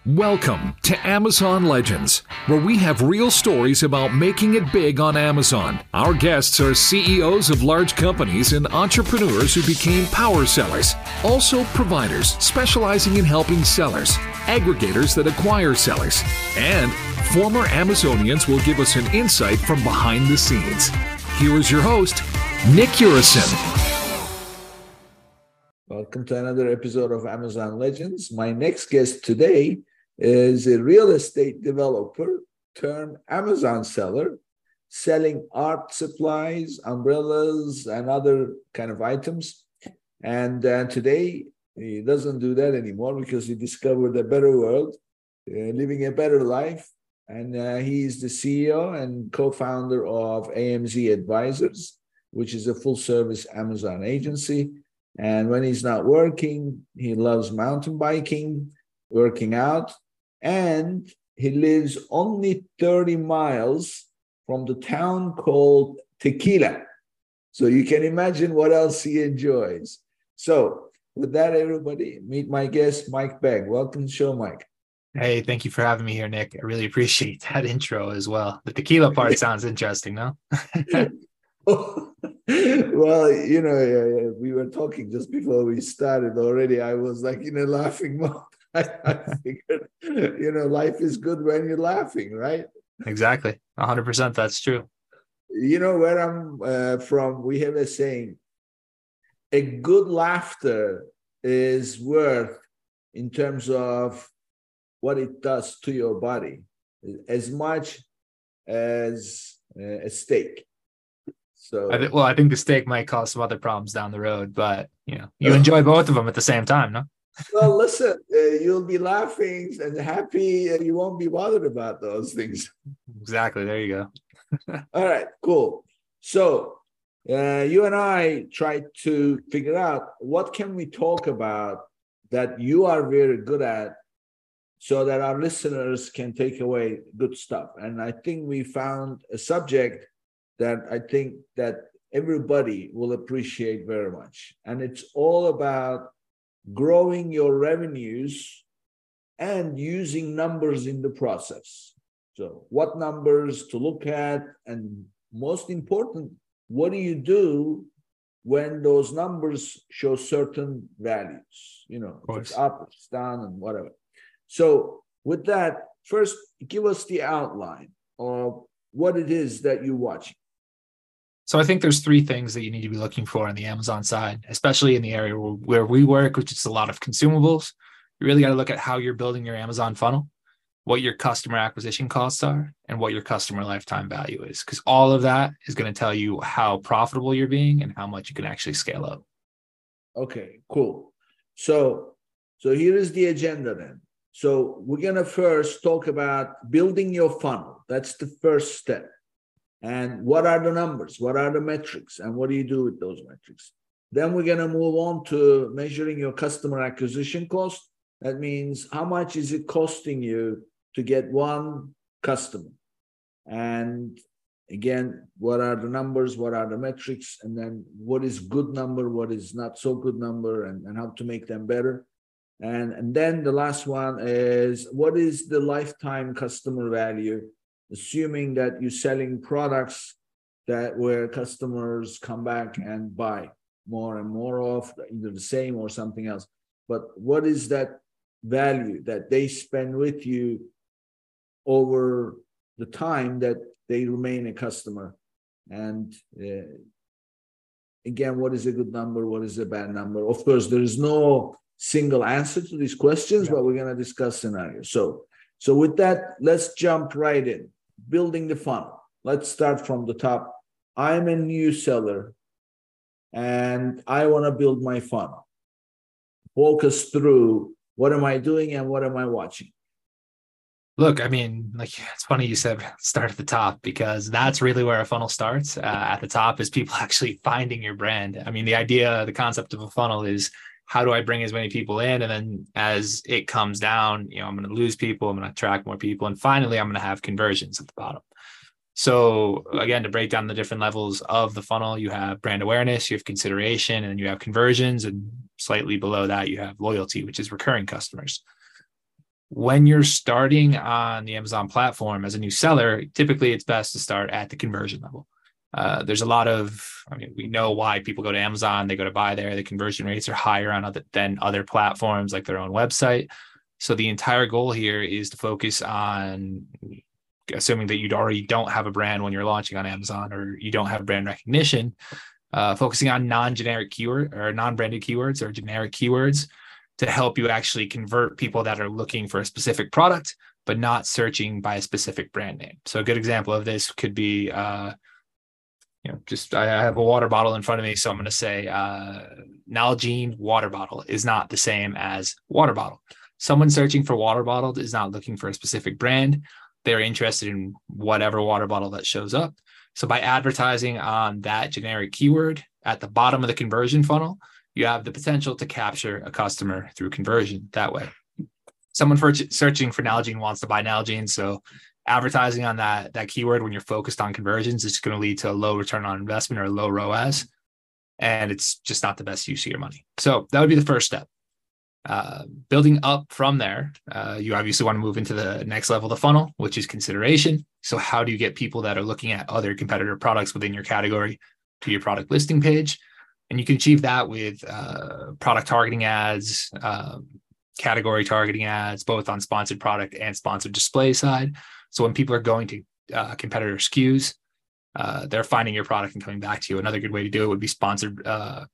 Welcome to Amazon Legends, where we have real stories about making it big on Amazon. Our guests are CEOs of large companies and entrepreneurs who became power sellers, also providers specializing in helping sellers, aggregators that acquire sellers, and former Amazonians will give us an insight from behind the scenes. Here is your host, Nick Urison. Welcome to another episode of Amazon Legends. My next guest today is a real estate developer turned Amazon seller, selling art supplies, umbrellas, and other kind of items. And today, he doesn't do that anymore because he discovered a better world, living a better life. And he's the CEO and co-founder of AMZ Advisors, which is a full-service Amazon agency. And when he's not working, he loves mountain biking, working out, and he lives only 30 miles from the town called Tequila. So you can imagine what else he enjoys. So with that, everybody, meet my guest, Mike Begg. Welcome to the show, Mike. Hey, thank you for having me here, Nick. I really appreciate that intro as well. The tequila part sounds interesting, no? Well, we were talking just before we started already. I was like in a laughing mode. I figured, life is good when you're laughing, right? Exactly. 100%. That's true. You know, where I'm from, we have a saying, a good laughter is worth in terms of what it does to your body as much as a steak. So, I think the steak might cause some other problems down the road, but you enjoy both of them at the same time, no? Well, listen, you'll be laughing and happy, and you won't be bothered about those things. Exactly. There you go. All right, cool. So you and I tried to figure out what can we talk about that you are very good at so that our listeners can take away good stuff. And I think we found a subject that I think that everybody will appreciate very much. And it's all about growing your revenues and using numbers in the process. So what numbers to look at, and most important, what do you do when those numbers show certain values? If it's up, it's down, and whatever. So with that, first, give us the outline of what it is that you're watching. So I think there's three things that you need to be looking for on the Amazon side, especially in the area where we work, which is a lot of consumables. You really got to look at how you're building your Amazon funnel, what your customer acquisition costs are, and what your customer lifetime value is, because all of that is going to tell you how profitable you're being and how much you can actually scale up. Okay, cool. So here is the agenda then. So we're going to first talk about building your funnel. That's the first step. And what are the numbers? What are the metrics? And what do you do with those metrics? Then we're going to move on to measuring your customer acquisition cost. That means how much is it costing you to get one customer? And again, what are the numbers? What are the metrics? And then what is good number? What is not so good number? And how to make them better? And then the last one is, what is the lifetime customer value? Assuming that you're selling products where customers come back and buy more and more of, either the same or something else. But what is that value that they spend with you over the time that they remain a customer? And again, what is a good number? What is a bad number? Of course, there is no single answer to these questions, but we're going to discuss scenarios. So with that, let's jump right in. Building the funnel. Let's start from the top. I'm a new seller and I want to build my funnel. Walk us through, what am I doing and what am I watching? Look, it's funny you said start at the top, because that's really where a funnel starts. At the top is people actually finding your brand. The concept of a funnel is, how do I bring as many people in? And then as it comes down, I'm going to lose people, I'm going to attract more people. And finally, I'm going to have conversions at the bottom. So again, to break down the different levels of the funnel, you have brand awareness, you have consideration, and you have conversions. And slightly below that, you have loyalty, which is recurring customers. When you're starting on the Amazon platform as a new seller, typically it's best to start at the conversion level. There's a lot of, we know why people go to Amazon, they go to buy there. The conversion rates are higher than other platforms like their own website. So the entire goal here is to focus on, assuming that you already don't have a brand when you're launching on Amazon or you don't have brand recognition, focusing on non-generic keyword or non-branded keywords or generic keywords to help you actually convert people that are looking for a specific product, but not searching by a specific brand name. So a good example of this could be, I have a water bottle in front of me. So I'm going to say Nalgene water bottle is not the same as water bottle. Someone searching for water bottle is not looking for a specific brand. They're interested in whatever water bottle that shows up. So by advertising on that generic keyword at the bottom of the conversion funnel, you have the potential to capture a customer through conversion that way. Someone searching for Nalgene wants to buy Nalgene. So advertising on that keyword when you're focused on conversions is going to lead to a low return on investment or a low ROAS. And it's just not the best use of your money. So that would be the first step. Building up from there, you obviously want to move into the next level of the funnel, which is consideration. So how do you get people that are looking at other competitor products within your category to your product listing page? And you can achieve that with product targeting ads, category targeting ads, both on sponsored product and sponsored display side. So when people are going to competitor SKUs, they're finding your product and coming back to you. Another good way to do it would be sponsored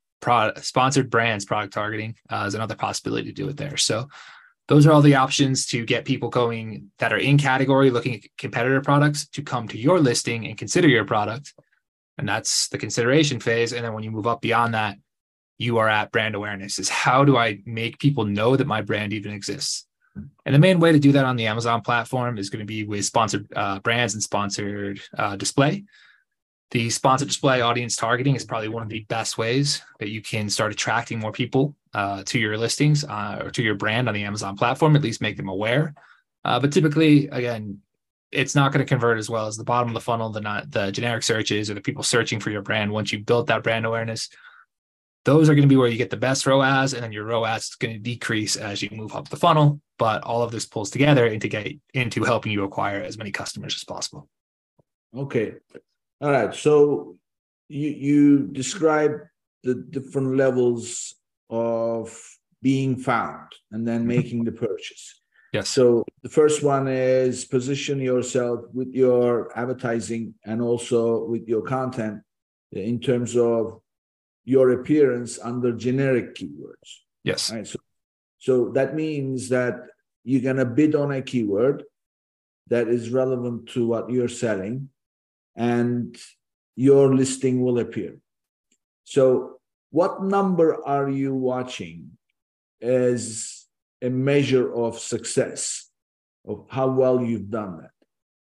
brands product targeting is another possibility to do it there. So those are all the options to get people going that are in category looking at competitor products to come to your listing and consider your product. And that's the consideration phase. And then when you move up beyond that, you are at brand awareness. Is how do I make people know that my brand even exists? And the main way to do that on the Amazon platform is going to be with sponsored brands and sponsored display. The sponsored display audience targeting is probably one of the best ways that you can start attracting more people to your listings or to your brand on the Amazon platform, at least make them aware. But typically, again, it's not going to convert as well as the bottom of the funnel, the generic searches or the people searching for your brand. Once you built that brand awareness, those are going to be where you get the best ROAS, and then your ROAS is going to decrease as you move up the funnel. But all of this pulls together into helping you acquire as many customers as possible. Okay. All right. So you describe the different levels of being found and then making the purchase. Yes. So the first one is position yourself with your advertising and also with your content in terms of your appearance under generic keywords. Yes. Right. So that means that you're going to bid on a keyword that is relevant to what you're selling, and your listing will appear. So what number are you watching as a measure of success, of how well you've done that?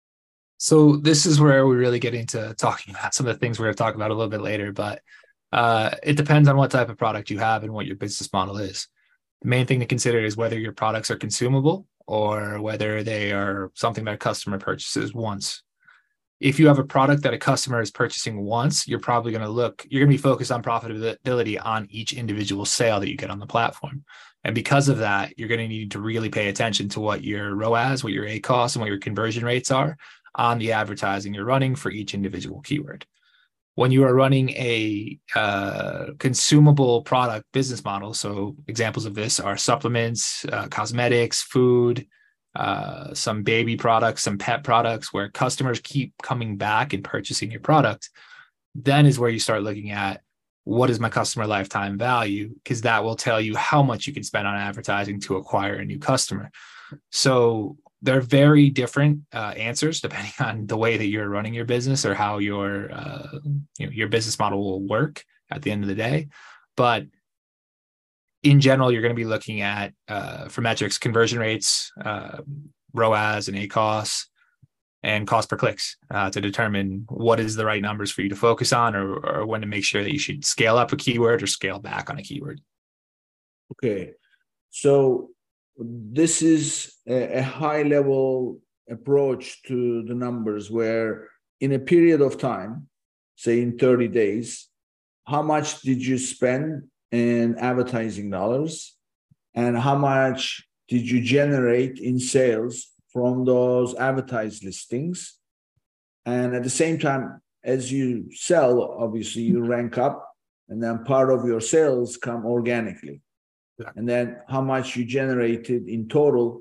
So this is where we really get into talking about some of the things we're going to talk about a little bit later, but it depends on what type of product you have and what your business model is. The main thing to consider is whether your products are consumable or whether they are something that a customer purchases once. If you have a product that a customer is purchasing once, you're probably going to be focused on profitability on each individual sale that you get on the platform. And because of that, you're going to need to really pay attention to what your ROAS, what your ACoS, and what your conversion rates are on the advertising you're running for each individual keyword. When you are running a consumable product business model, so examples of this are supplements, cosmetics, food, some baby products, some pet products where customers keep coming back and purchasing your product, then is where you start looking at what is my customer lifetime value, because that will tell you how much you can spend on advertising to acquire a new customer. So they're very different answers depending on the way that you're running your business or how your business model will work at the end of the day. But in general, you're going to be looking at, for metrics, conversion rates, ROAS and ACoS, and cost per clicks to determine what is the right numbers for you to focus on or when to make sure that you should scale up a keyword or scale back on a keyword. Okay. So this is a high-level approach to the numbers where in a period of time, say in 30 days, how much did you spend in advertising dollars and how much did you generate in sales from those advertised listings? And at the same time, as you sell, obviously you rank up, and then part of your sales come organically. Yeah. And then how much you generated in total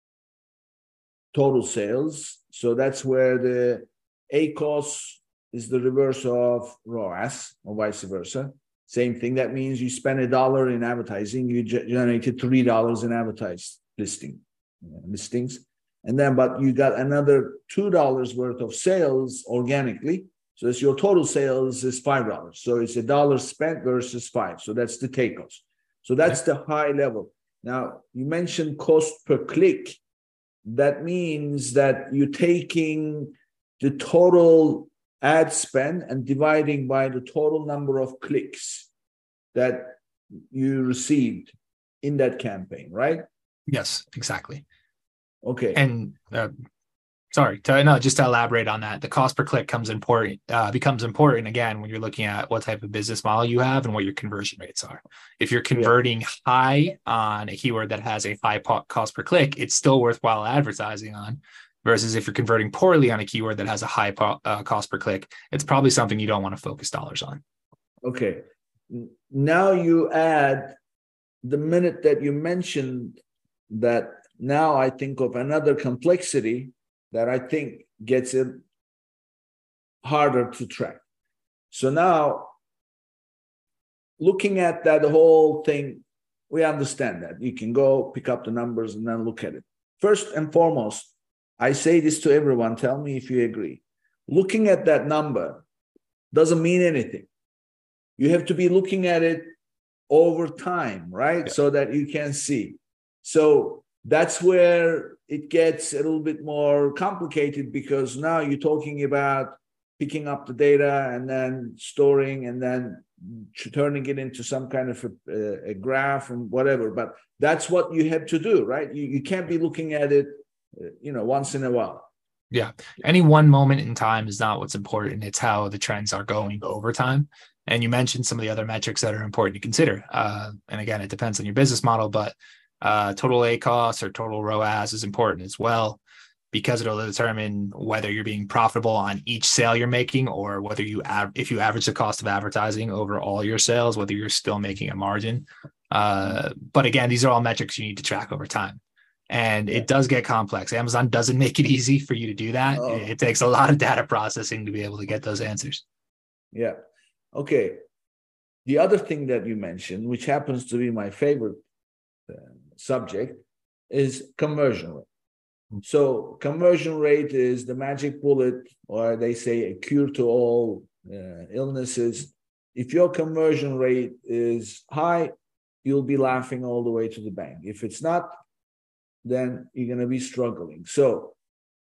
sales. So that's where the ACOS is the reverse of ROAS, or vice versa. Same thing. That means you spend $1 in advertising, you generated $3 in advertised listings. And then, but you got another $2 worth of sales organically. So it's your total sales is $5. So it's $1 spent versus $5. So that's the takeoffs. So that's the high level. Now, you mentioned cost per click. That means that you're taking the total ad spend and dividing by the total number of clicks that you received in that campaign, right? Yes, exactly. Okay. And just to elaborate on that, the cost per click becomes important again when you're looking at what type of business model you have and what your conversion rates are. If you're converting high on a keyword that has a high cost per click, it's still worthwhile advertising on. Versus if you're converting poorly on a keyword that has a high cost per click, it's probably something you don't want to focus dollars on. Okay. Now you add the minute that you mentioned that. Now I think of another complexity that I think gets it harder to track. So now, looking at that whole thing, we understand that. You can go pick up the numbers and then look at it. First and foremost, I say this to everyone, tell me if you agree. Looking at that number doesn't mean anything. You have to be looking at it over time, right? Yeah. So that you can see. So that's where it gets a little bit more complicated, because now you're talking about picking up the data and then storing and then turning it into some kind of a graph and whatever. But that's what you have to do, right? You can't be looking at it, once in a while. Yeah. Any one moment in time is not what's important. It's how the trends are going over time. And you mentioned some of the other metrics that are important to consider. And again, it depends on your business model, but total ACOS or total ROAS is important as well, because it'll determine whether you're being profitable on each sale you're making, or whether if you average the cost of advertising over all your sales, whether you're still making a margin. But again, these are all metrics you need to track over time. And it does get complex. Amazon doesn't make it easy for you to do that. Oh. It takes a lot of data processing to be able to get those answers. Yeah. Okay. The other thing that you mentioned, which happens to be my favorite subject, is conversion rate. So conversion rate is the magic bullet, or they say a cure to all illnesses. If your conversion rate is high, you'll be laughing all the way to the bank. If it's not, then you're going to be struggling. So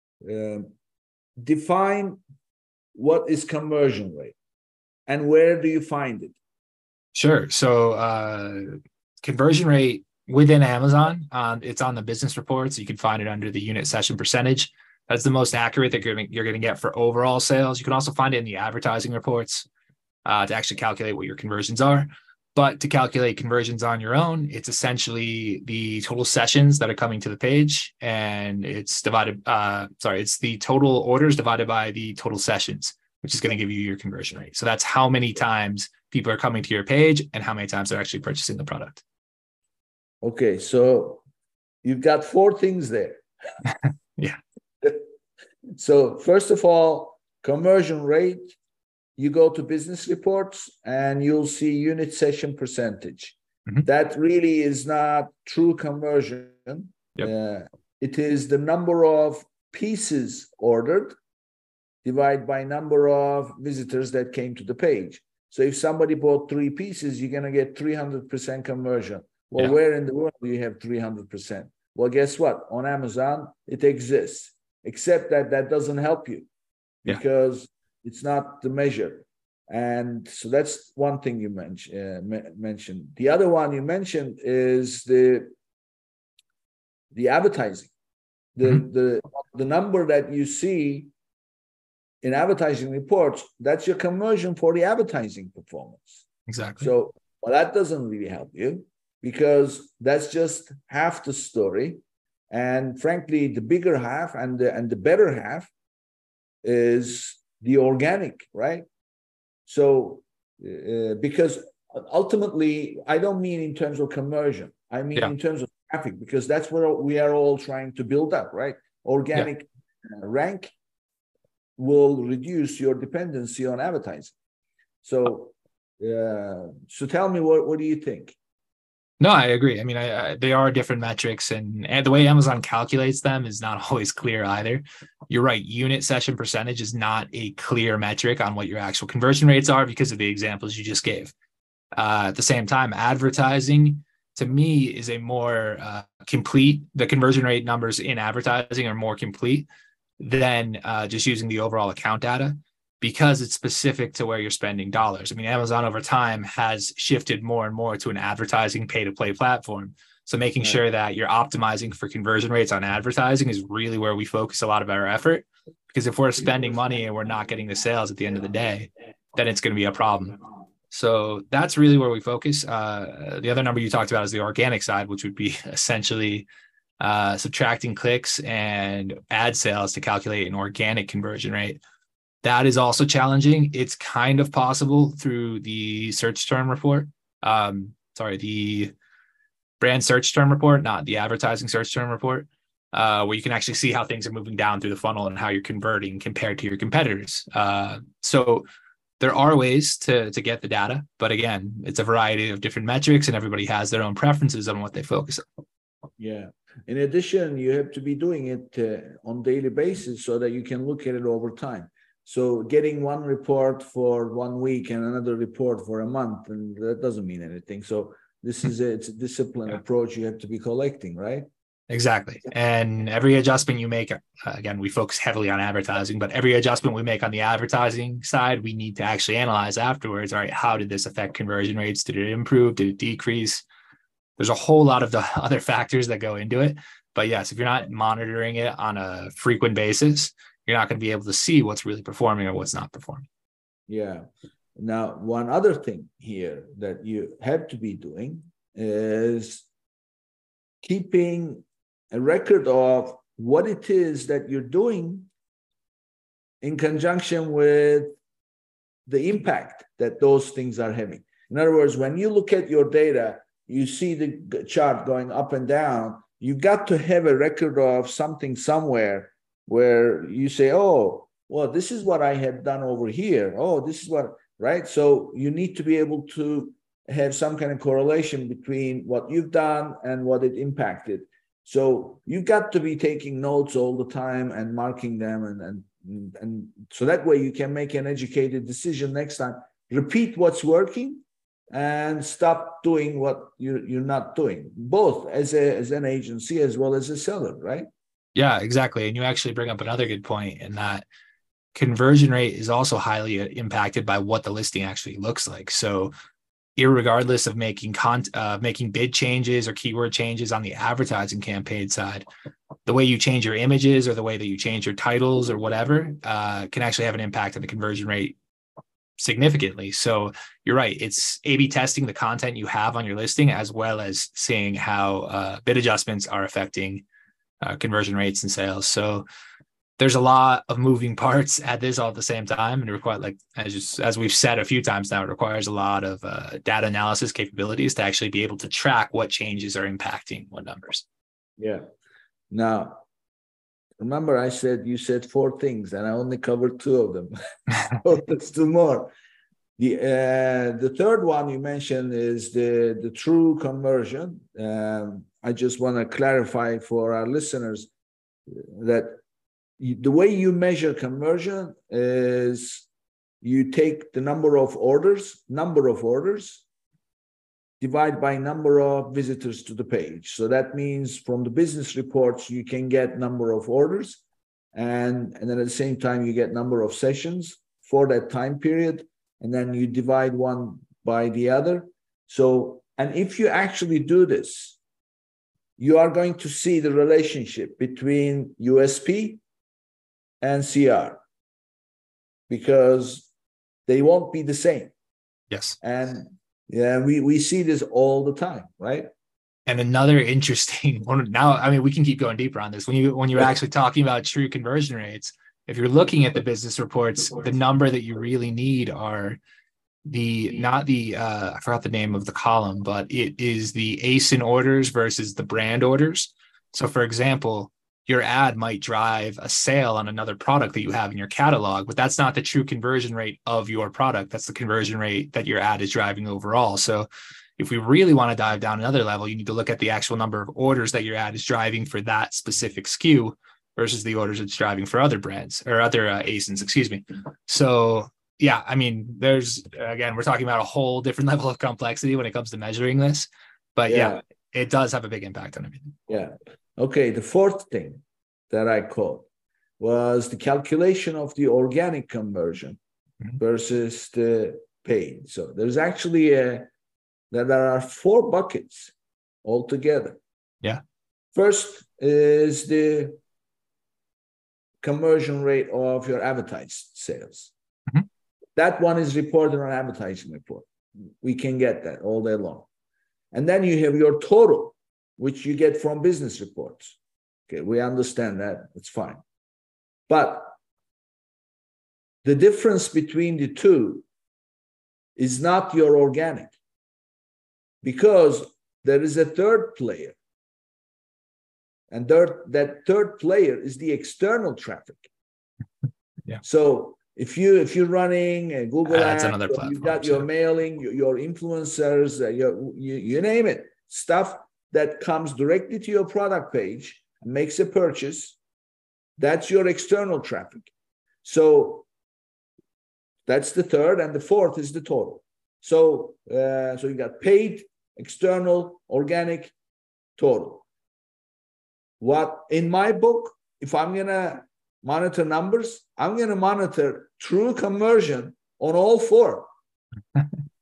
define what is conversion rate and where do you find it? Sure. So conversion rate within Amazon, it's on the business reports. You can find it under the unit session percentage. That's the most accurate that you're going to get for overall sales. You can also find it in the advertising reports to actually calculate what your conversions are. But to calculate conversions on your own, it's essentially the total sessions that are coming to the page, and it's it's the total orders divided by the total sessions, which is going to give you your conversion rate. So that's how many times people are coming to your page and how many times they're actually purchasing the product. Okay, so you've got 4 things there. Yeah. So first of all, conversion rate, you go to business reports and you'll see unit session percentage. Mm-hmm. That really is not true conversion. Yep. It is the number of pieces ordered divided by number of visitors that came to the page. So if somebody bought 3 pieces, you're going to get 300% conversion. Well, where in the world do you have 300%? Well, guess what? On Amazon, it exists, except that doesn't help you because it's not the measure. And so that's one thing you mentioned. The other one you mentioned is the advertising. The number that you see in advertising reports, that's your conversion for the advertising performance. Exactly. So, well, that doesn't really help you. because that's just half the story. And frankly, the bigger half and the better half is the organic, right? So, because ultimately, I don't mean in terms of conversion. I mean in terms of traffic, because that's where we are all trying to build up, right? Organic rank will reduce your dependency on advertising. So, so tell me, what do you think? No, I agree. I mean, they are different metrics, and the way Amazon calculates them is not always clear either. You're right. Unit session percentage is not a clear metric on what your actual conversion rates are because of the examples you just gave. At the same time, advertising to me is a more complete. The conversion rate numbers in advertising are more complete than just using the overall account data, because it's specific to where you're spending dollars. I mean, Amazon over time has shifted more and more to an advertising pay-to-play platform. So making sure that you're optimizing for conversion rates on advertising is really where we focus a lot of our effort. Because if we're spending money and we're not getting the sales at the end of the day, then it's going to be a problem. So that's really where we focus. The other number you talked about is the organic side, which would be essentially subtracting clicks and ad sales to calculate an organic conversion rate. That is also challenging. It's kind of possible through the search term report. The brand search term report, not the advertising search term report, where you can actually see how things are moving down through the funnel and how you're converting compared to your competitors. So there are ways to get the data, but again, it's a variety of different metrics and everybody has their own preferences on what they focus on. Yeah. In addition, you have to be doing it on a daily basis so that you can look at it over time. So getting one report for 1 week and another report for a month, and that doesn't mean anything. So it's a disciplined approach you have to be collecting, right? Exactly. And every adjustment you make, again, we focus heavily on advertising, but every adjustment we make on the advertising side, we need to actually analyze afterwards. All right, how did this affect conversion rates? Did it improve? Did it decrease? There's a whole lot of the other factors that go into it. But yes, if you're not monitoring it on a frequent basis, you're not going to be able to see what's really performing or what's not performing. Yeah. Now, one other thing here that you have to be doing is keeping a record of what it is that you're doing in conjunction with the impact that those things are having. In other words, when you look at your data, you see the chart going up and down, you got to have a record of something somewhere where you say, oh, well, this is what I had done over here. Oh, this is what, right? So you need to be able to have some kind of correlation between what you've done and what it impacted. So you've got to be taking notes all the time and marking them. And so that way you can make an educated decision next time. Repeat what's working and stop doing what you're not doing, both as an agency as well as a seller, right? Yeah, exactly. And you actually bring up another good point in that conversion rate is also highly impacted by what the listing actually looks like. So irregardless of making bid changes or keyword changes on the advertising campaign side, the way you change your images or the way that you change your titles or whatever can actually have an impact on the conversion rate significantly. So you're right. It's A/B testing the content you have on your listing, as well as seeing how bid adjustments are affecting conversion rates and sales. So there's a lot of moving parts at this all at the same time, and it requires, like as we've said a few times now, it requires a lot of data analysis capabilities to actually be able to track what changes are impacting what numbers. Yeah. Now, remember you said 4 things, and I only covered 2 of them. So that's 2 more. The third one you mentioned is the true conversion. I just want to clarify for our listeners that the way you measure conversion is you take the number of orders, divide by number of visitors to the page. So that means from the business reports, you can get number of orders, and then at the same time, you get number of sessions for that time period, and then you divide one by the other. So, and if you actually do this, you are going to see the relationship between USP and CR, because they won't be the same. Yes. And Yeah, we see this all the time, right? And another interesting one now, I mean, we can keep going deeper on this. When you're actually talking about true conversion rates, if you're looking at the business reports, the number that you really need are not the I forgot the name of the column, but it is the ASIN orders versus the brand orders. So for example, your ad might drive a sale on another product that you have in your catalog, but that's not the true conversion rate of your product. That's the conversion rate that your ad is driving overall. So if we really want to dive down another level, you need to look at the actual number of orders that your ad is driving for that specific SKU versus the orders it's driving for other brands or other ASINs, excuse me. So yeah, I mean, we're talking about a whole different level of complexity when it comes to measuring this, but yeah, it does have a big impact on everything. Yeah. Okay. The fourth thing that I caught was the calculation of the organic conversion versus the paid. So there's actually there are 4 buckets altogether. Yeah. First is the conversion rate of your advertised sales. Mm-hmm. That one is reported on advertising report. We can get that all day long. And then you have your total, which you get from business reports. Okay, we understand that. It's fine. But the difference between the two is not your organic, because there is a third player. And that third player is the external traffic. Yeah. So if you're running a Google Ads, another platform, you've got your mailing, your influencers, you name it, stuff that comes directly to your product page and makes a purchase, that's your external traffic. So that's the third, and the fourth is the total. So you got paid, external, organic, total. What in my book, if I'm gonna monitor numbers, I'm gonna monitor true conversion on all 4. Right?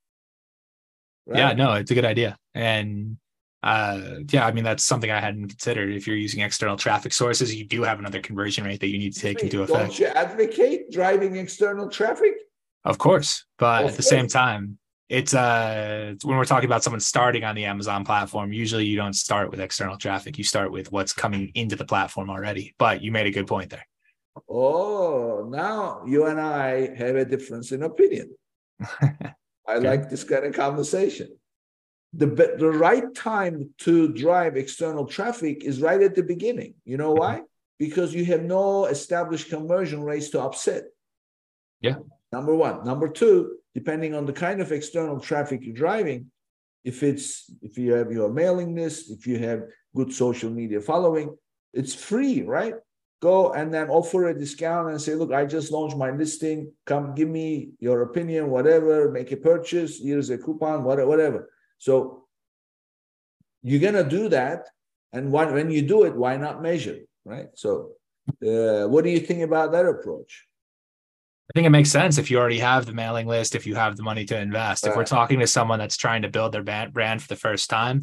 Yeah, no, it's a good idea. And I mean, that's something I hadn't considered. If you're using external traffic sources, you do have another conversion rate that you need to take into effect. Don't you advocate driving external traffic? Of course, but at the same time, it's when we're talking about someone starting on the Amazon platform, usually you don't start with external traffic. You start with what's coming into the platform already. But you made a good point there. Oh, now you and I have a difference in opinion. I like this kind of conversation. The right time to drive external traffic is right at the beginning. You know why? Because you have no established conversion rates to upset. Yeah. Number one. Number two, depending on the kind of external traffic you're driving, if you have your mailing list, if you have good social media following, it's free, right? Go and then offer a discount and say, look, I just launched my listing. Come give me your opinion, whatever, make a purchase. Here's a coupon, whatever. So you're going to do that. And when you do it, why not measure, right? So what do you think about that approach? I think it makes sense if you already have the mailing list, if you have the money to invest. If we're talking to someone that's trying to build their brand for the first time,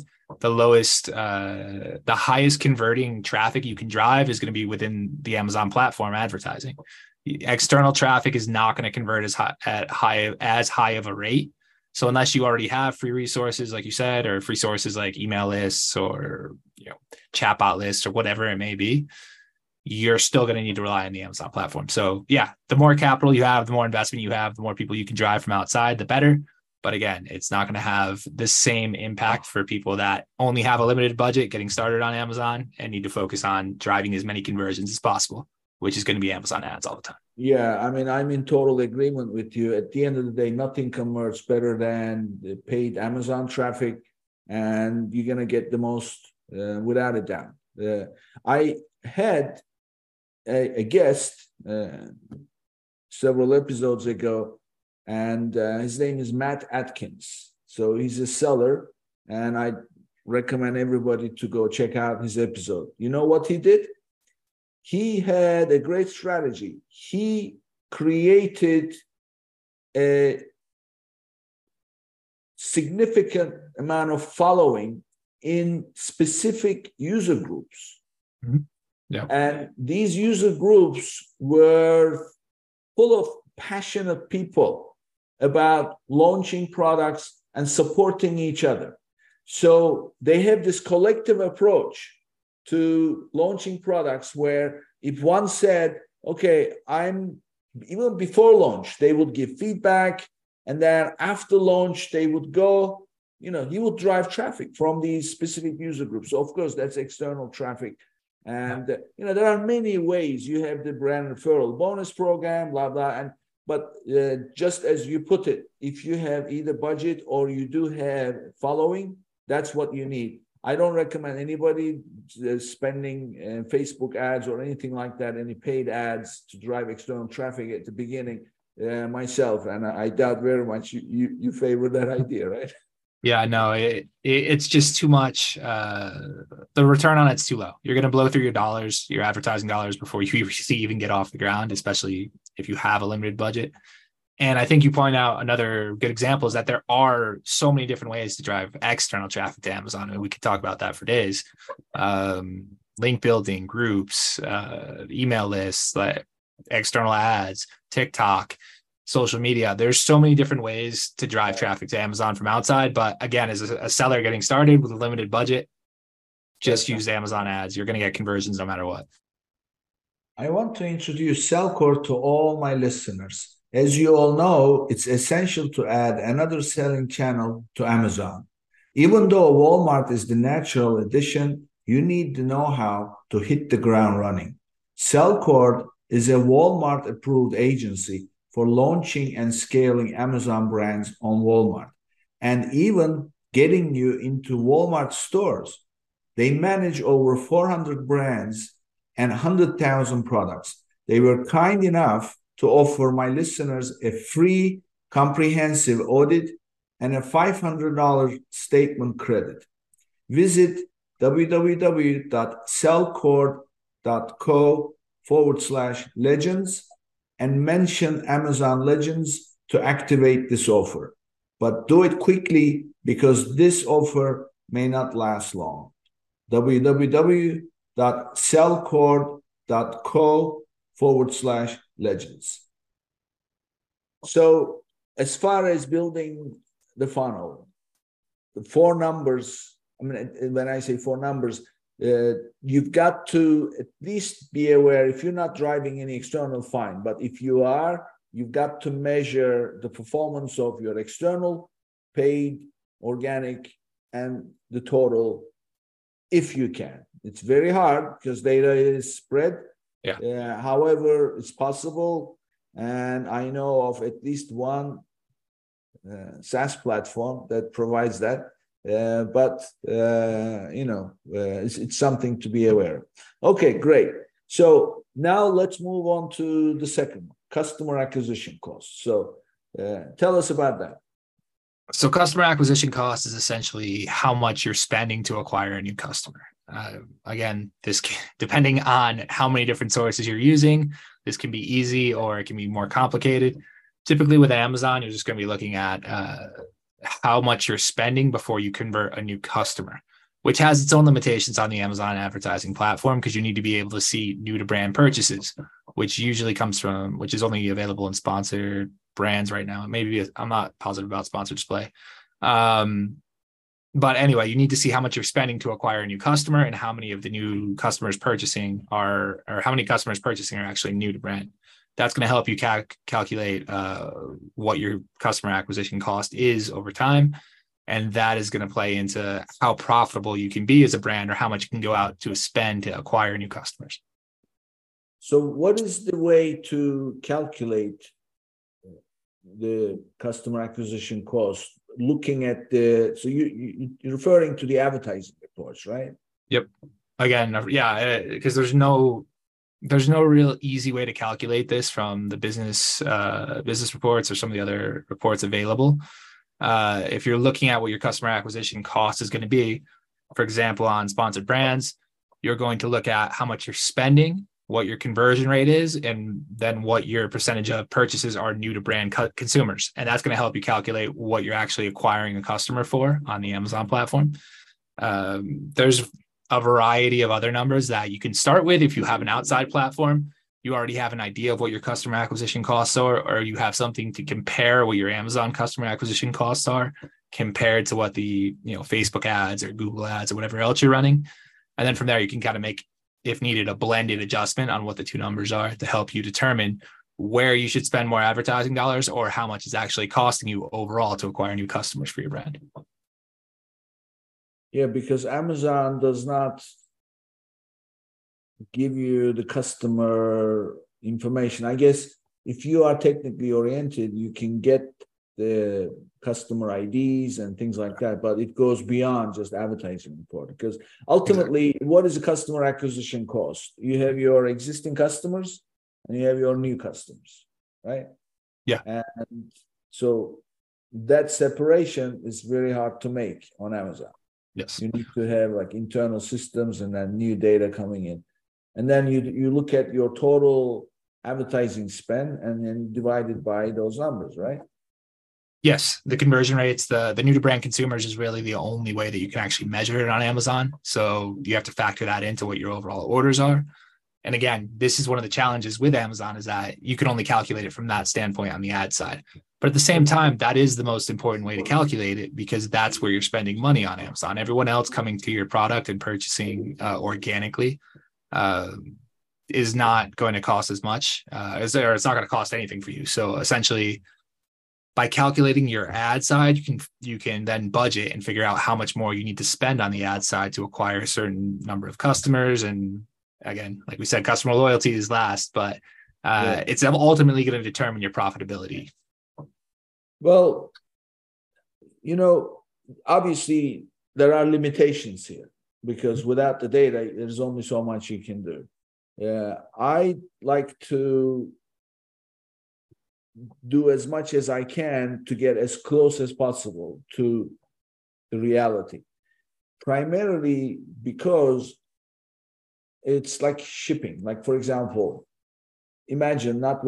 the highest converting traffic you can drive is going to be within the Amazon platform advertising. External traffic is not going to convert as high of a rate. So unless you already have free resources, like you said, or free sources like email lists or chatbot lists or whatever it may be, you're still going to need to rely on the Amazon platform. So yeah, the more capital you have, the more investment you have, the more people you can drive from outside, the better. But again, it's not going to have the same impact for people that only have a limited budget getting started on Amazon and need to focus on driving as many conversions as possible, which is going to be Amazon ads all the time. Yeah, I mean, I'm in total agreement with you. At the end of the day, nothing converts better than the paid Amazon traffic, and you're going to get the most without a doubt. I had a guest several episodes ago, and his name is Matt Atkins. So he's a seller, and I recommend everybody to go check out his episode. You know what he did? He had a great strategy. He created a significant amount of following in specific user groups. Mm-hmm. Yeah. And these user groups were full of passionate people about launching products and supporting each other. So they have this collective approach to launching products where if one said, okay, even before launch, they would give feedback. And then after launch, they would go, he would drive traffic from these specific user groups. So of course, that's external traffic. And, there are many ways. You have the brand referral bonus program, blah, blah. But just as you put it, if you have either budget or you do have following, that's what you need. I don't recommend anybody spending Facebook ads or anything like that, any paid ads to drive external traffic at the beginning myself. And I doubt very much you favor that idea, right? Yeah, no, it's just too much. The return on it's too low. You're going to blow through your advertising dollars before you even get off the ground, especially if you have a limited budget. And I think you point out another good example is that there are so many different ways to drive external traffic to Amazon. And we could talk about that for days. Link building, groups, email lists, like external ads, TikTok, social media. There's so many different ways to drive traffic to Amazon from outside. But again, as a seller getting started with a limited budget, just use Amazon ads. You're going to get conversions no matter what. I want to introduce Cellcore to all my listeners. As you all know, it's essential to add another selling channel to Amazon. Even though Walmart is the natural addition, you need the know-how to hit the ground running. Cellcore is a Walmart-approved agency for launching and scaling Amazon brands on Walmart, and even getting you into Walmart stores. They manage over 400 brands and 100,000 products. They were kind enough to offer my listeners a free comprehensive audit and a $500 statement credit. Visit www.cellcore.co/legends and mention Amazon Legends to activate this offer. But do it quickly because this offer may not last long. www.cellcore.co/legends. So as far as building the funnel, the four numbers, when I say four numbers, you've got to at least be aware, if you're not driving any external, fine. But if you are, you've got to measure the performance of your external, paid, organic, and the total, if you can. It's very hard because data is spread. Yeah. However, it's possible. And I know of at least one SaaS platform that provides that. It's something to be aware of. Okay, great. So now let's move on to the second one, customer acquisition costs. So tell us about that. So customer acquisition cost is essentially how much you're spending to acquire a new customer. Again, this depending on how many different sources you're using, this can be easy or it can be more complicated. Typically with Amazon, you're just going to be looking at how much you're spending before you convert a new customer, which has its own limitations on the Amazon advertising platform because you need to be able to see new to brand purchases, which is only available in sponsored brands right now. Maybe I'm not positive about sponsored display. But anyway, you need to see how much you're spending to acquire a new customer and how many of the new customers purchasing are actually new to brand. That's going to help you calculate what your customer acquisition cost is over time. And that is going to play into how profitable you can be as a brand or how much you can go out to spend to acquire new customers. So what is the way to calculate the customer acquisition cost? Looking at you're referring to the advertising reports, right? Yep. Again, yeah, because there's no real easy way to calculate this from the business reports or some of the other reports available. If you're looking at what your customer acquisition cost is going to be, for example, on sponsored brands, you're going to look at how much you're spending, what your conversion rate is, and then what your percentage of purchases are new to brand consumers. And that's going to help you calculate what you're actually acquiring a customer for on the Amazon platform. There's a variety of other numbers that you can start with. If you have an outside platform, you already have an idea of what your customer acquisition costs are, or you have something to compare what your Amazon customer acquisition costs are compared to what the, Facebook ads or Google ads or whatever else you're running. And then from there, you can kind of make, if needed, a blended adjustment on what the two numbers are to help you determine where you should spend more advertising dollars or how much is actually costing you overall to acquire new customers for your brand. Yeah, because Amazon does not give you the customer information. I guess if you are technically oriented, you can get the customer IDs and things like that, but it goes beyond just advertising report, because ultimately, what is the customer acquisition cost? You have your existing customers and you have your new customers, right? Yeah. And so that separation is very hard to make on Amazon. Yes. You need to have like internal systems and then new data coming in. And then you look at your total advertising spend and then divide it by those numbers, right? Yes, the conversion rates, the new to brand consumers is really the only way that you can actually measure it on Amazon. So you have to factor that into what your overall orders are. And again, this is one of the challenges with Amazon, is that you can only calculate it from that standpoint on the ad side. But at the same time, that is the most important way to calculate it, because that's where you're spending money on Amazon. Everyone else coming to your product and purchasing organically is not going to cost as much, or it's not going to cost anything for you. So essentially, by calculating your ad side, you can then budget and figure out how much more you need to spend on the ad side to acquire a certain number of customers. And again, like we said, customer loyalty is last, but it's ultimately going to determine your profitability. Well, obviously there are limitations here, because without the data, there's only so much you can do. I like to do as much as I can to get as close as possible to the reality, primarily because it's like shipping. Like, for example, imagine not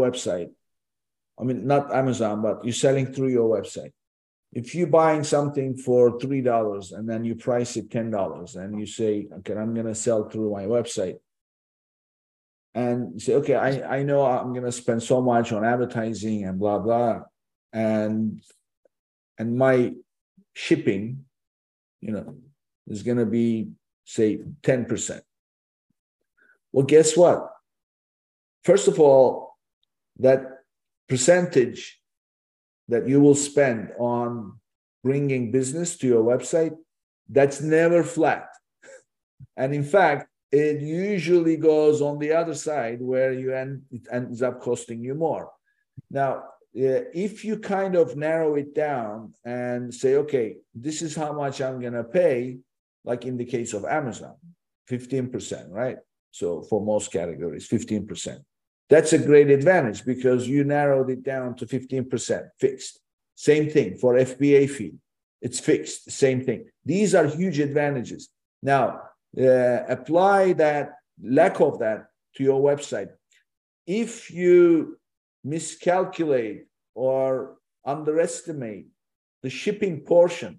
Amazon, but you're selling through your website. If you're buying something for $3 and then you price it $10 and you say, okay, I'm going to sell through my website. And you say, okay, I know I'm going to spend so much on advertising and blah, blah. And my shipping, is going to be, say, 10%. Well, guess what? First of all, that percentage that you will spend on bringing business to your website, that's never flat. And in fact, it usually goes on the other side, where it ends up costing you more. Now, if you kind of narrow it down and say, okay, this is how much I'm going to pay, like in the case of Amazon, 15%, right? So for most categories, 15%. That's a great advantage, because you narrowed it down to 15% fixed. Same thing for FBA fee. It's fixed, same thing. These are huge advantages. Now, apply that lack of that to your website. If you miscalculate or underestimate the shipping portion,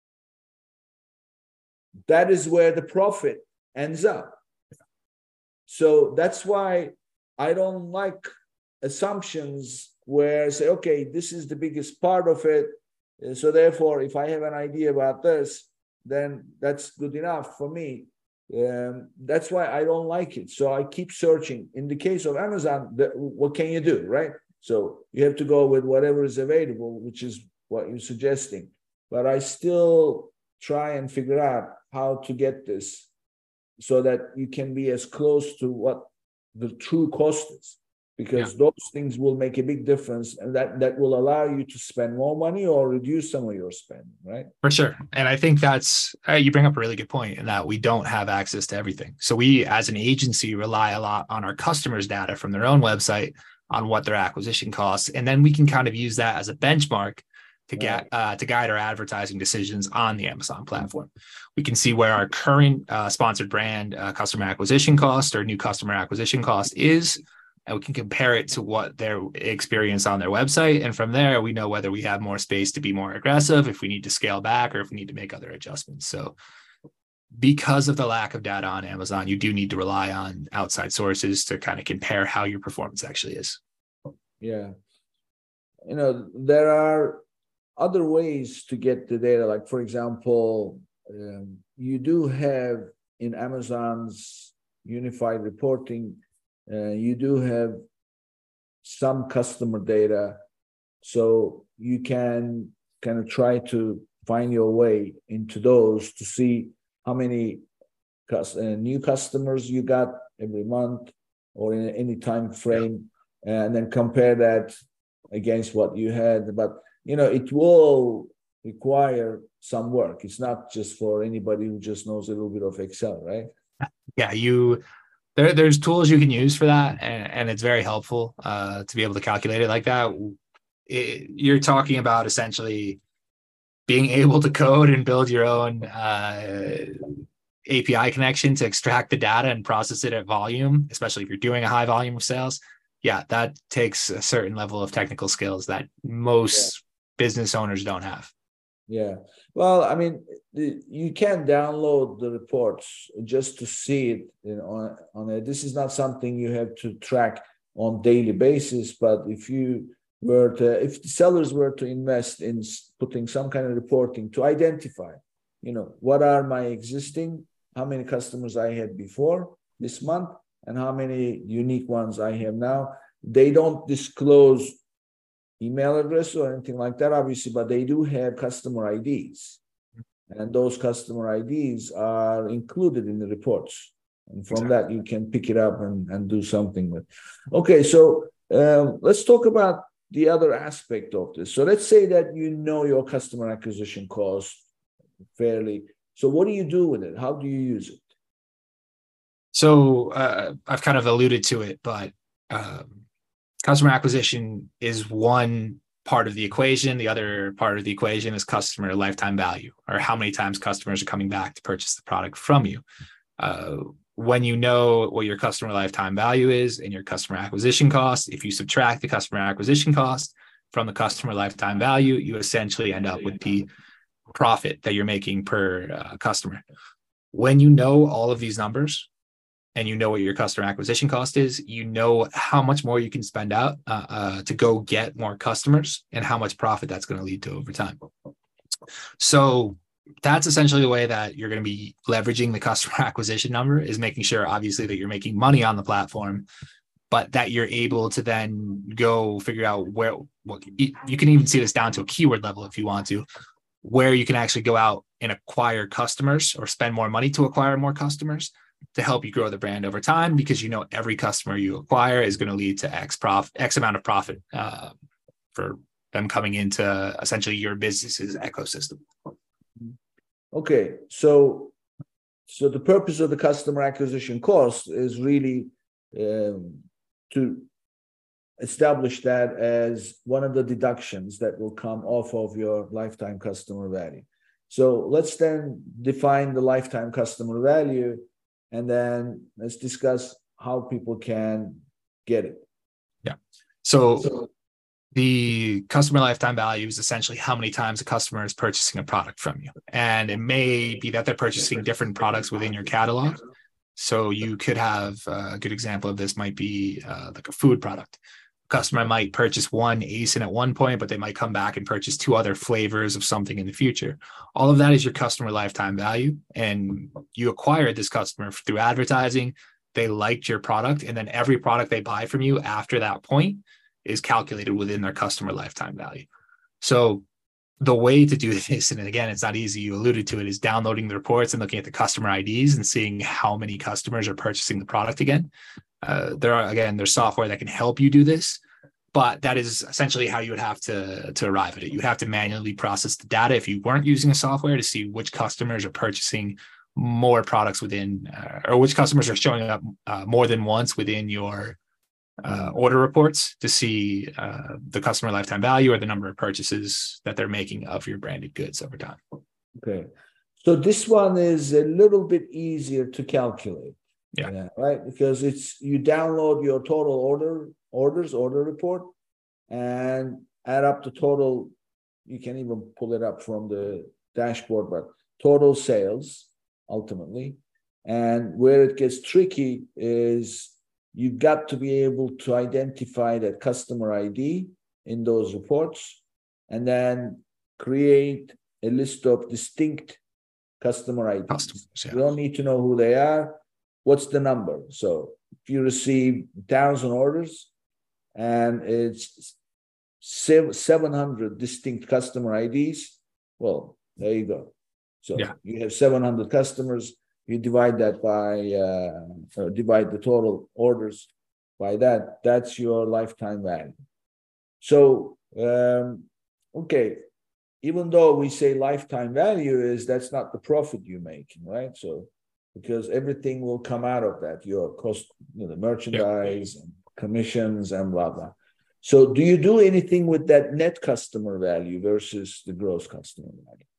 that is where the profit ends up. So that's why I don't like assumptions where I say, okay, this is the biggest part of it, so therefore, if I have an idea about this, then that's good enough for me. That's why I don't like it. So I keep searching. In the case of Amazon, what can you do, right? So you have to go with whatever is available, which is what you're suggesting. But I still try and figure out how to get this so that you can be as close to what the true cost is, because those things will make a big difference, and that will allow you to spend more money or reduce some of your spending, right? For sure. And I think that's, you bring up a really good point, in that we don't have access to everything. So we, as an agency, rely a lot on our customers' data from their own website on what their acquisition costs. And then we can kind of use that as a benchmark to guide our advertising decisions on the Amazon platform. We can see where our current sponsored brand customer acquisition cost or new customer acquisition cost is, and we can compare it to what their experience on their website. And from there, we know whether we have more space to be more aggressive, if we need to scale back, or if we need to make other adjustments. So because of the lack of data on Amazon, you do need to rely on outside sources to kind of compare how your performance actually is. Yeah. There are other ways to get the data. Like, for example, you do have in Amazon's unified reporting, you do have some customer data. So you can kind of try to find your way into those to see how many new customers you got every month or in any time frame, and then compare that against what you had. But it will require some work. It's not just for anybody who just knows a little bit of Excel, right? Yeah, there's tools you can use for that, and it's very helpful to be able to calculate it like that. You're talking about essentially being able to code and build your own API connection to extract the data and process it at volume, especially if you're doing a high volume of sales. Yeah, that takes a certain level of technical skills that most business owners don't have. Yeah. Well, I mean, you can download the reports just to see it on it. This is not something you have to track on daily basis, but if the sellers were to invest in putting some kind of reporting to identify, what are my existing, how many customers I had before this month, and how many unique ones I have now. They don't disclose email address or anything like that, obviously, but they do have customer IDs. And those customer IDs are included in the reports. And from that, you can pick it up and do something with. Okay, so let's talk about the other aspect of this. So let's say that your customer acquisition cost fairly. So what do you do with it? How do you use it? So I've kind of alluded to it, but customer acquisition is one part of the equation. The other part of the equation is customer lifetime value, or how many times customers are coming back to purchase the product from you. When you know what your customer lifetime value is and your customer acquisition cost, if you subtract the customer acquisition cost from the customer lifetime value, you essentially end up with the profit that you're making per customer. When you know all of these numbers, and you know what your customer acquisition cost is, you know how much more you can spend out to go get more customers and how much profit that's going to lead to over time. So that's essentially the way that you're going to be leveraging the customer acquisition number, is making sure, obviously, that you're making money on the platform, but that you're able to then go figure out what you can even see this down to a keyword level if you want to, where you can actually go out and acquire customers or spend more money to acquire more customers to help you grow the brand over time, because every customer you acquire is going to lead to X amount of profit for them coming into essentially your business's ecosystem. Okay, so the purpose of the customer acquisition cost is really to establish that as one of the deductions that will come off of your lifetime customer value. So let's then define the lifetime customer value, and then let's discuss how people can get it. Yeah. So the customer lifetime value is essentially how many times a customer is purchasing a product from you. And it may be that they're purchasing different products within your catalog. So you could have a good example of this might be like a food product. Customer might purchase one ASIN at one point, but they might come back and purchase 2 other flavors of something in the future. All of that is your customer lifetime value. And you acquired this customer through advertising. They liked your product. And then every product they buy from you after that point is calculated within their customer lifetime value. So the way to do this, and again, it's not easy, you alluded to it, is downloading the reports and looking at the customer IDs and seeing how many customers are purchasing the product again. There's software that can help you do this, but that is essentially how you would have to arrive at it. You have to manually process the data if you weren't using a software to see which customers are purchasing more products within, or which customers are showing up more than once within your order reports to see the customer lifetime value or the number of purchases that they're making of your branded goods over time. Okay. So this one is a little bit easier to calculate. Yeah. Right. Because you download your total order report and add up the total. You can even pull it up from the dashboard, but total sales ultimately. And where it gets tricky is you've got to be able to identify that customer ID in those reports. And then create a list of distinct customer IDs. Customers, yeah. You don't need to know who they are. What's the number? So if you receive 1,000 orders and it's 700 distinct customer IDs, well, there you go. So you have 700 customers. You divide that by, divide the total orders by that. That's your lifetime value. So, okay, even though we say lifetime value that's not the profit you're making, right? So, because everything will come out of that, your cost, the merchandise and commissions and blah, blah. So do you do anything with that net customer value versus the gross customer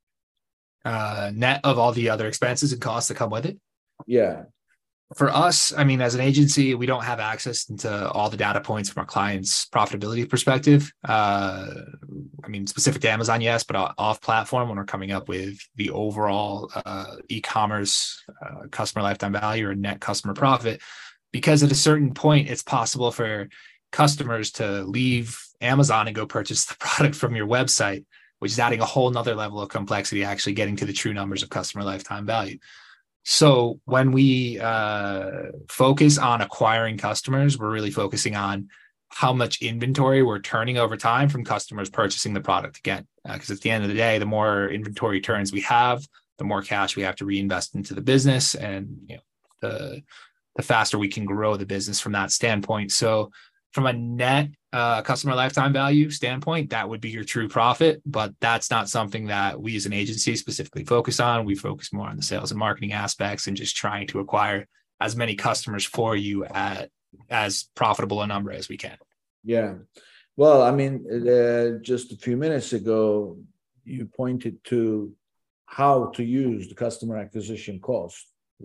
value? Net of all the other expenses and costs that come with it? Yeah. For us, I mean, as an agency, we don't have access into all the data points from our clients' profitability perspective. I mean, specific to Amazon, yes, but off platform, when we're coming up with the overall e-commerce customer lifetime value or net customer profit, because at a certain point, it's possible for customers to leave Amazon and go purchase the product from your website, which is adding a whole nother level of complexity, actually getting to the true numbers of customer lifetime value. So when we focus on acquiring customers, we're really focusing on how much inventory we're turning over time from customers purchasing the product again. Because at the end of the day, the more inventory turns we have, the more cash we have to reinvest into the business, and the faster we can grow the business from that standpoint. So from a net customer lifetime value standpoint, that would be your true profit, but that's not something that we as an agency specifically focus on. We focus more on the sales and marketing aspects and just trying to acquire as many customers for you at as profitable a number as we can. Yeah. Well, I mean, just a few minutes ago, you pointed to how to use the customer acquisition cost,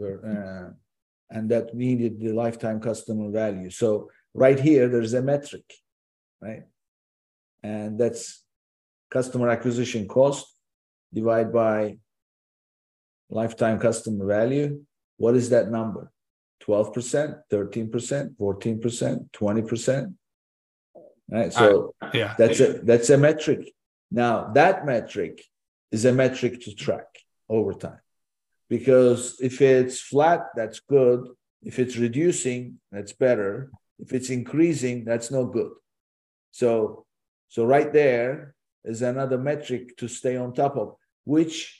and that needed the lifetime customer value. So right here, there's a metric, right? And that's customer acquisition cost divided by lifetime customer value. What is that number? 12%, 13%, 14%, 20%. Right. So that's a metric. Now that metric is a metric to track over time. Because if it's flat, that's good. If it's reducing, that's better. If it's increasing, that's no good. So right there is another metric to stay on top of, which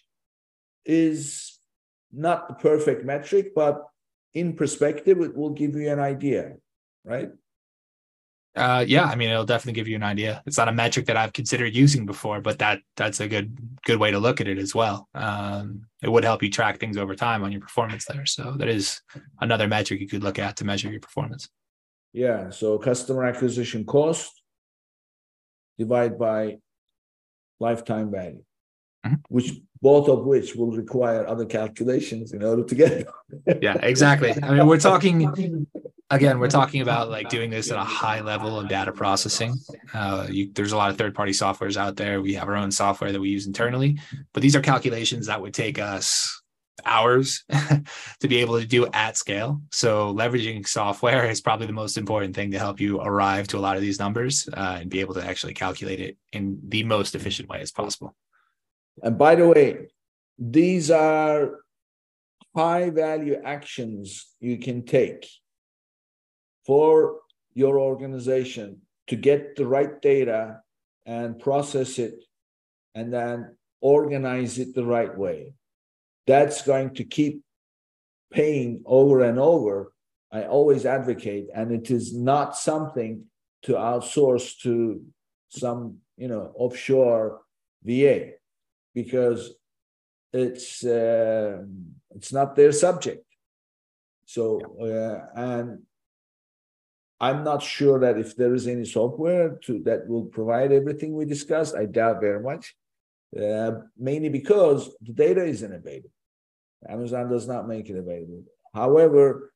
is not the perfect metric, but in perspective, it will give you an idea, right? Yeah, I mean, it'll definitely give you an idea. It's not a metric that I've considered using before, but that's a good way to look at it as well. It would help you track things over time on your performance there. So that is another metric you could look at to measure your performance. Yeah, so customer acquisition cost divided by lifetime value, which both of which will require other calculations in order to get it. Yeah, exactly. I mean, we're talking about like doing this at a high level of data processing. There's a lot of third-party softwares out there. We have our own software that we use internally, but these are calculations that would take us hours to be able to do at scale. So leveraging software is probably the most important thing to help you arrive to a lot of these numbers and be able to actually calculate it in the most efficient way as possible. And by the way, these are high value actions you can take for your organization to get the right data and process it and then organize it the right way. That's going to keep paying over and over. I always advocate, and it is not something to outsource to some, offshore VA, because it's not their subject. So, and I'm not sure that if there is any software that will provide everything we discussed. I doubt very much, mainly because the data isn't available. Amazon does not make it available. However,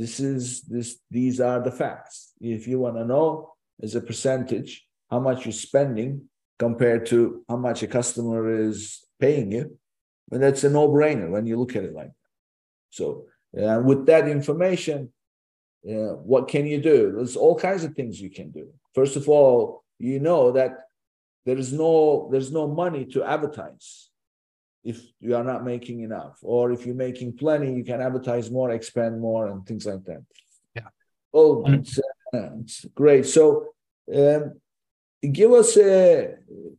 these are the facts. If you want to know as a percentage how much you're spending compared to how much a customer is paying you, well, that's a no-brainer when you look at it like that. So with that information, what can you do? There's all kinds of things you can do. First of all, you know that there's no money to advertise if you are not making enough, or if you're making plenty, you can advertise more, expand more, and things like that. Yeah. Oh, it's great. So give us an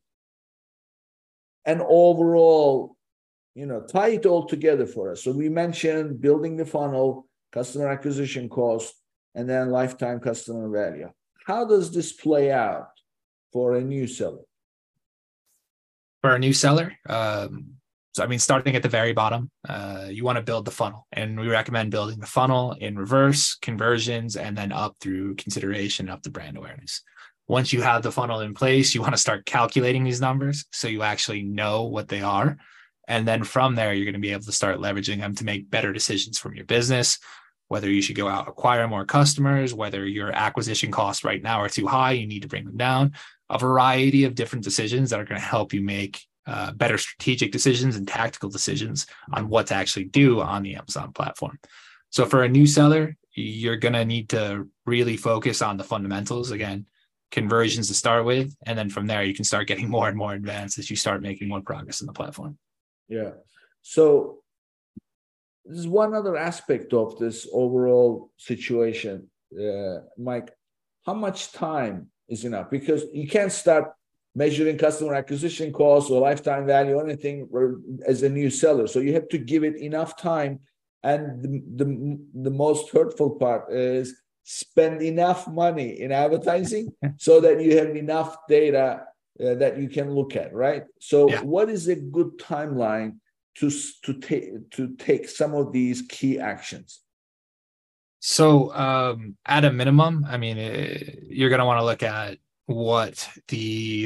overall, tie it all together for us. So we mentioned building the funnel, customer acquisition cost, and then lifetime customer value. How does this play out for a new seller? For a new seller, starting at the very bottom, you want to build the funnel, and we recommend building the funnel in reverse, conversions, and then up through consideration, up to brand awareness. Once you have the funnel in place, you want to start calculating these numbers so you actually know what they are. And then from there, you're going to be able to start leveraging them to make better decisions from your business, whether you should go out, acquire more customers, whether your acquisition costs right now are too high, you need to bring them down, a variety of different decisions that are going to help you make better strategic decisions and tactical decisions on what to actually do on the Amazon platform. So for a new seller, you're going to need to really focus on the fundamentals. Again, conversions to start with. And then from there, you can start getting more and more advanced as you start making more progress in the platform. Yeah. So there's one other aspect of this overall situation, Mike. How much time is enough? Because you can't start measuring customer acquisition costs or lifetime value or anything as a new seller. So you have to give it enough time. And the most hurtful part is spend enough money in advertising so that you have enough data that you can look at, right? So what is a good timeline to take some of these key actions? So at a minimum, you're going to want to look at what the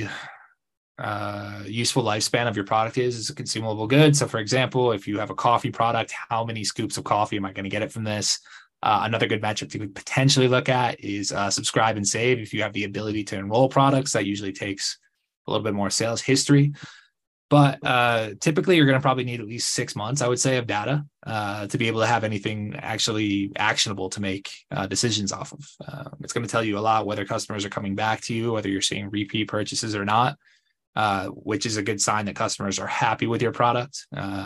useful lifespan of your product is as a consumable good. So for example, if you have a coffee product, how many scoops of coffee am I going to get it from this? Another good metric to potentially look at is subscribe and save. If you have the ability to enroll products, that usually takes a little bit more sales history. But typically, you're going to probably need at least 6 months, I would say, of data to be able to have anything actually actionable to make decisions off of. It's going to tell you a lot whether customers are coming back to you, whether you're seeing repeat purchases or not, which is a good sign that customers are happy with your product.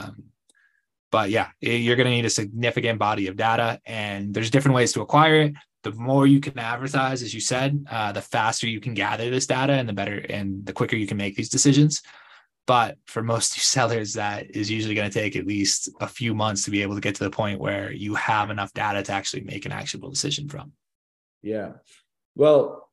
But yeah, you're going to need a significant body of data, and there's different ways to acquire it. The more you can advertise, as you said, the faster you can gather this data and the better and the quicker you can make these decisions. But for most sellers, that is usually going to take at least a few months to be able to get to the point where you have enough data to actually make an actionable decision from. Yeah. Well,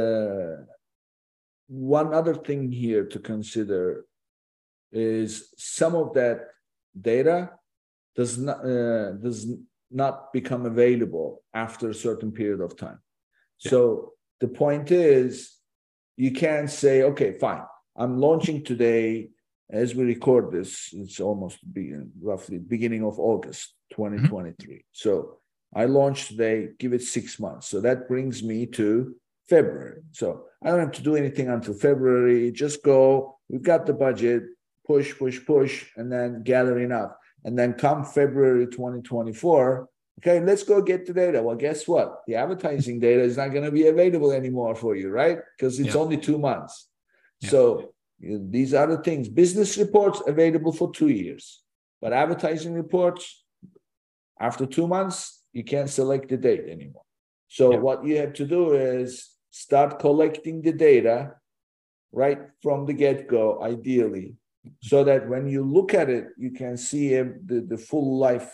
one other thing here to consider is some of that data does not become available after a certain period of time. Yeah. So the point is, you can't say, okay, fine, I'm launching today. As we record this, it's almost roughly beginning of August 2023. So I launched today, give it 6 months. So that brings me to February. So I don't have to do anything until February. Just go, we've got the budget, push, and then gather enough. And then come February 2024, okay, let's go get the data. Well, guess what? The advertising data is not going to be available anymore for you, right? Because it's only 2 months. Yeah. So these are the things. Business reports available for 2 years, but advertising reports, after 2 months, you can't select the date anymore. So what you have to do is start collecting the data right from the get-go, ideally, so that when you look at it, you can see the full life,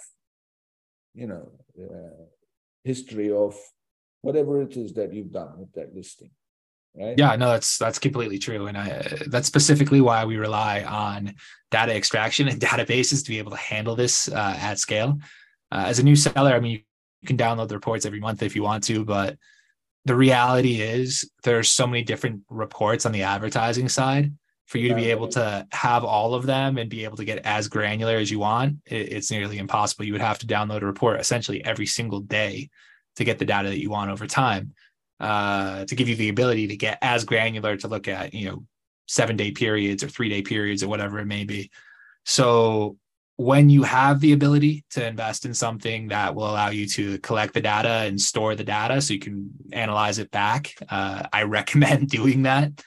history of whatever it is that you've done with that listing. Right? Yeah, no, that's completely true. And that's specifically why we rely on data extraction and databases to be able to handle this at scale. As a new seller, you can download the reports every month if you want to, but the reality is there's so many different reports on the advertising side. For you to be able to have all of them and be able to get as granular as you want, it's nearly impossible. You would have to download a report essentially every single day to get the data that you want over time. To give you the ability to get as granular to look at, 7-day periods or 3-day periods or whatever it may be. So when you have the ability to invest in something that will allow you to collect the data and store the data so you can analyze it back, I recommend doing that.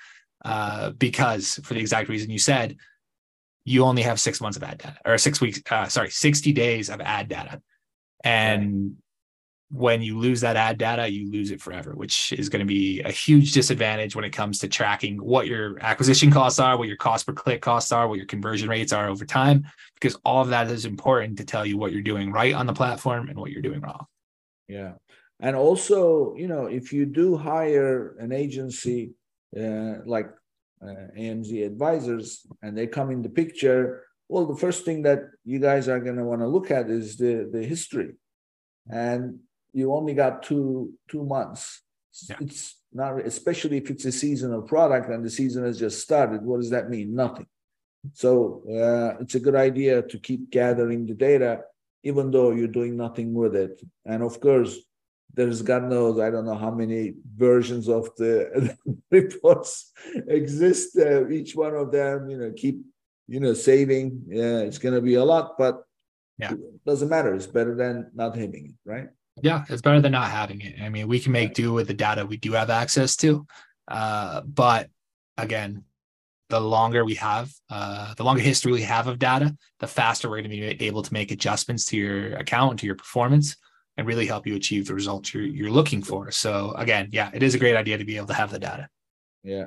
because for the exact reason you said, you only have 6 months of ad data, or 60 days of ad data. And when you lose that ad data, you lose it forever, which is going to be a huge disadvantage when it comes to tracking what your acquisition costs are, what your cost per click costs are, what your conversion rates are over time, because all of that is important to tell you what you're doing right on the platform and what you're doing wrong. Yeah. And also, if you do hire an agency like AMZ Advisors and they come in the picture, well, the first thing that you guys are going to want to look at is the history. And you only got two months. Yeah. It's not, especially if it's a seasonal product and the season has just started. What does that mean? Nothing. So it's a good idea to keep gathering the data, even though you're doing nothing with it. And of course, there's God knows, I don't know how many versions of the reports exist. Each one of them, keep, saving. It's going to be a lot, but it doesn't matter. It's better than not having it, right? Yeah, it's better than not having it. I mean, we can make do with the data we do have access to. But again, the longer we have, the longer history we have of data, the faster we're going to be able to make adjustments to your account, to your performance, and really help you achieve the results you're looking for. So again, it is a great idea to be able to have the data. Yeah.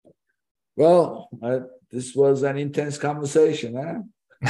Well, this was an intense conversation, huh?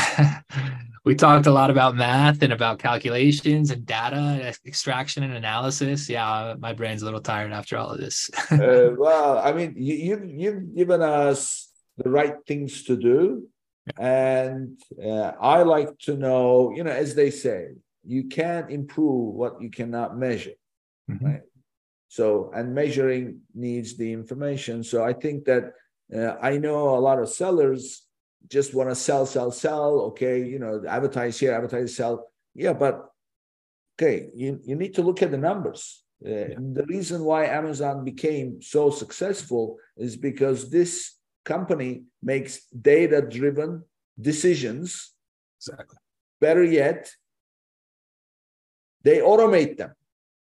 We talked a lot about math and about calculations and data extraction and analysis. Yeah, my brain's a little tired after all of this. Well, I mean, you've given us the right things to do. And I like to know, as they say, you can't improve what you cannot measure, right? So, and measuring needs the information. So I think that I know a lot of sellers just want to sell. Okay, advertise here, advertise, sell. Yeah, but okay, you need to look at the numbers. The reason why Amazon became so successful is because this company makes data-driven decisions. Exactly. Better yet, they automate them.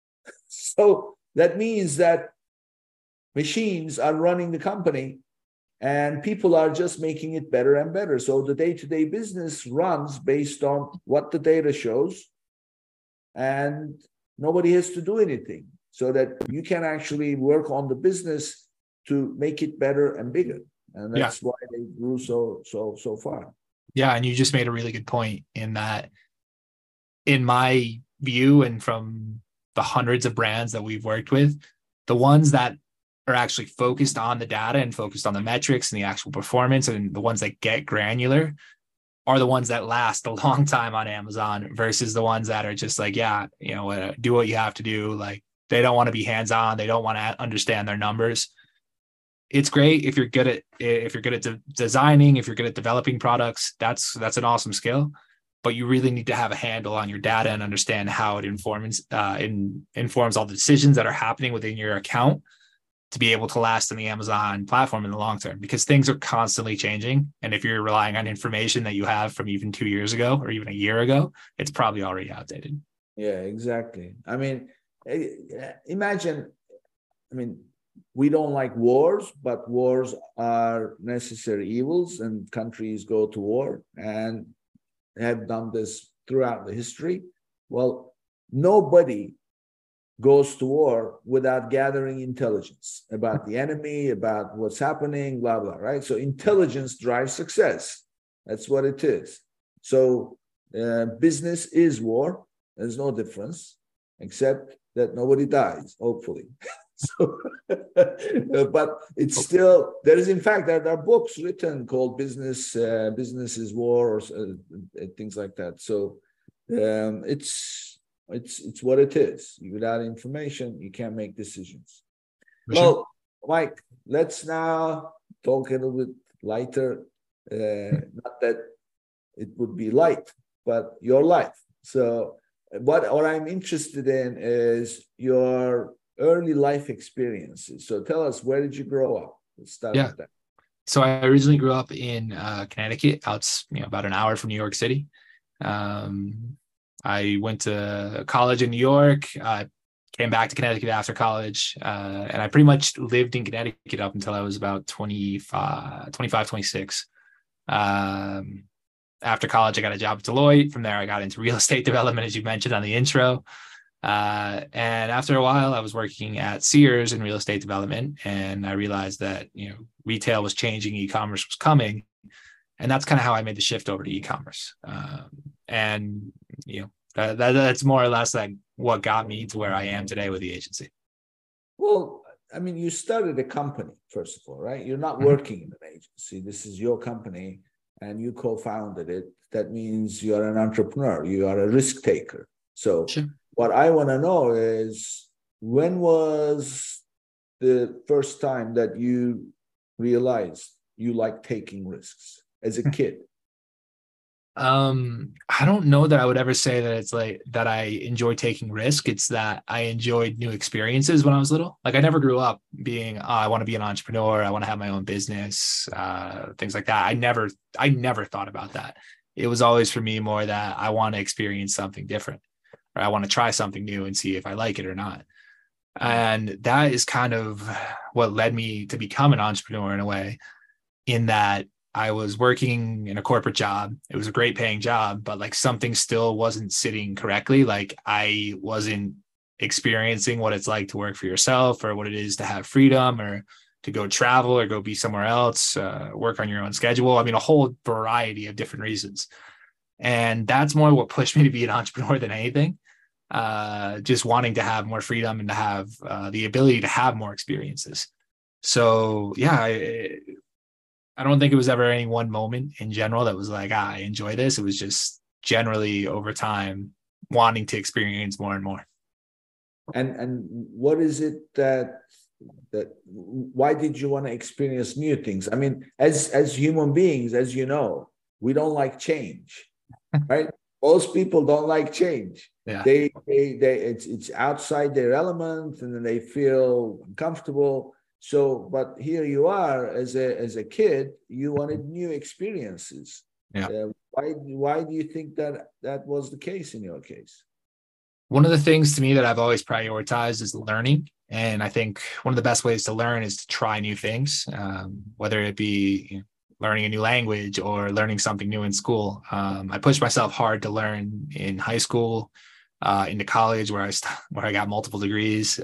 So that means that machines are running the company and people are just making it better and better. So the day-to-day business runs based on what the data shows, and nobody has to do anything, so that you can actually work on the business to make it better and bigger. And that's why they grew so far. Yeah, and you just made a really good point in that, in my view, and from the hundreds of brands that we've worked with, the ones that are actually focused on the data and focused on the metrics and the actual performance, and the ones that get granular, are the ones that last a long time on Amazon, versus the ones that are just like, do what you have to do. Like, they don't want to be hands-on. They don't want to understand their numbers. It's great if you're good at designing, if you're good at developing products. That's an awesome skill, but you really need to have a handle on your data and understand how it informs all the decisions that are happening within your account to be able to last in the Amazon platform in the long term, because things are constantly changing. And if you're relying on information that you have from even 2 years ago or even a year ago, it's probably already outdated. Yeah, exactly. I mean, imagine, we don't like wars, but wars are necessary evils, and countries go to war and have done this throughout the history. Well, nobody goes to war without gathering intelligence about the enemy, about what's happening, blah, blah, right? So intelligence drives success. That's what it is. So business is war. There's no difference, except that nobody dies, hopefully. So, but it's still, there are books written called Business is War, or things like that. So it's what it is. Without information, you can't make decisions. Well, Mike, let's now talk a little bit lighter. Not that it would be light, but your life. So what I'm interested in is your early life experiences. So tell us, where did you grow up? Let's start with that. So I originally grew up in Connecticut, about an hour from New York City. I went to college in New York, came back to Connecticut after college. And I pretty much lived in Connecticut up until I was about 25, 26. After college, I got a job at Deloitte. From there, I got into real estate development, as you mentioned on the intro. And after a while, I was working at Sears in real estate development, and I realized that, retail was changing, e-commerce was coming, and that's kind of how I made the shift over to e-commerce. And that's more or less like what got me to where I am today with the agency. Well, I mean, you started a company, first of all, right? You're not working in an agency. This is your company, and you co-founded it. That means you're an entrepreneur. You are a risk taker. So sure. What I want to know is, when was the first time that you realized you like taking risks as a kid? I don't know that I would ever say that it's like that I enjoy taking risk. It's that I enjoyed new experiences when I was little. Like, I never grew up being, I want to be an entrepreneur. I want to have my own business, things like that. I never thought about that. It was always for me more that I want to experience something different, or I want to try something new and see if I like it or not. And that is kind of what led me to become an entrepreneur in a way, in that I was working in a corporate job. It was a great paying job, but like something still wasn't sitting correctly. Like, I wasn't experiencing what it's like to work for yourself, or what it is to have freedom, or to go travel, or go be somewhere else, work on your own schedule. I mean, a whole variety of different reasons. And that's more what pushed me to be an entrepreneur than anything. Just wanting to have more freedom and to have the ability to have more experiences. So yeah, I don't think it was ever any one moment in general that was like, I enjoy this. It was just generally over time wanting to experience more and more. And what is it that why did you want to experience new things? I mean, as human beings, as you know, we don't like change, right? Most people don't like change. Yeah. It's outside their element, and then they feel uncomfortable. So, but here you are as a kid, you wanted new experiences. Yeah. Why do you think that was the case in your case? One of the things to me that I've always prioritized is learning. And I think one of the best ways to learn is to try new things, whether it be learning a new language or learning something new in school. I pushed myself hard to learn in high school, into college, where I got multiple degrees.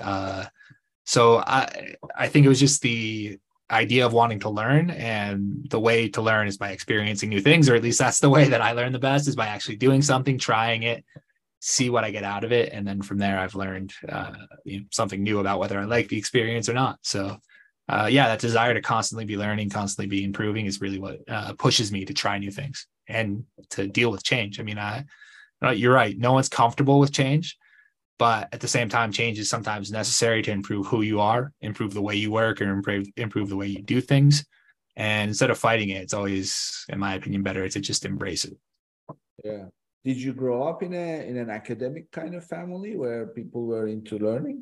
So I think it was just the idea of wanting to learn, and the way to learn is by experiencing new things, or at least that's the way that I learn the best, is by actually doing something, trying it, see what I get out of it. And then from there, I've learned something new about whether I like the experience or not. So that desire to constantly be learning, constantly be improving is really what pushes me to try new things and to deal with change. I mean, you're right. No one's comfortable with change. But at the same time, change is sometimes necessary to improve who you are, improve the way you work, or improve the way you do things. And instead of fighting it, it's always, in my opinion, better to just embrace it. Yeah. Did you grow up in an academic kind of family where people were into learning?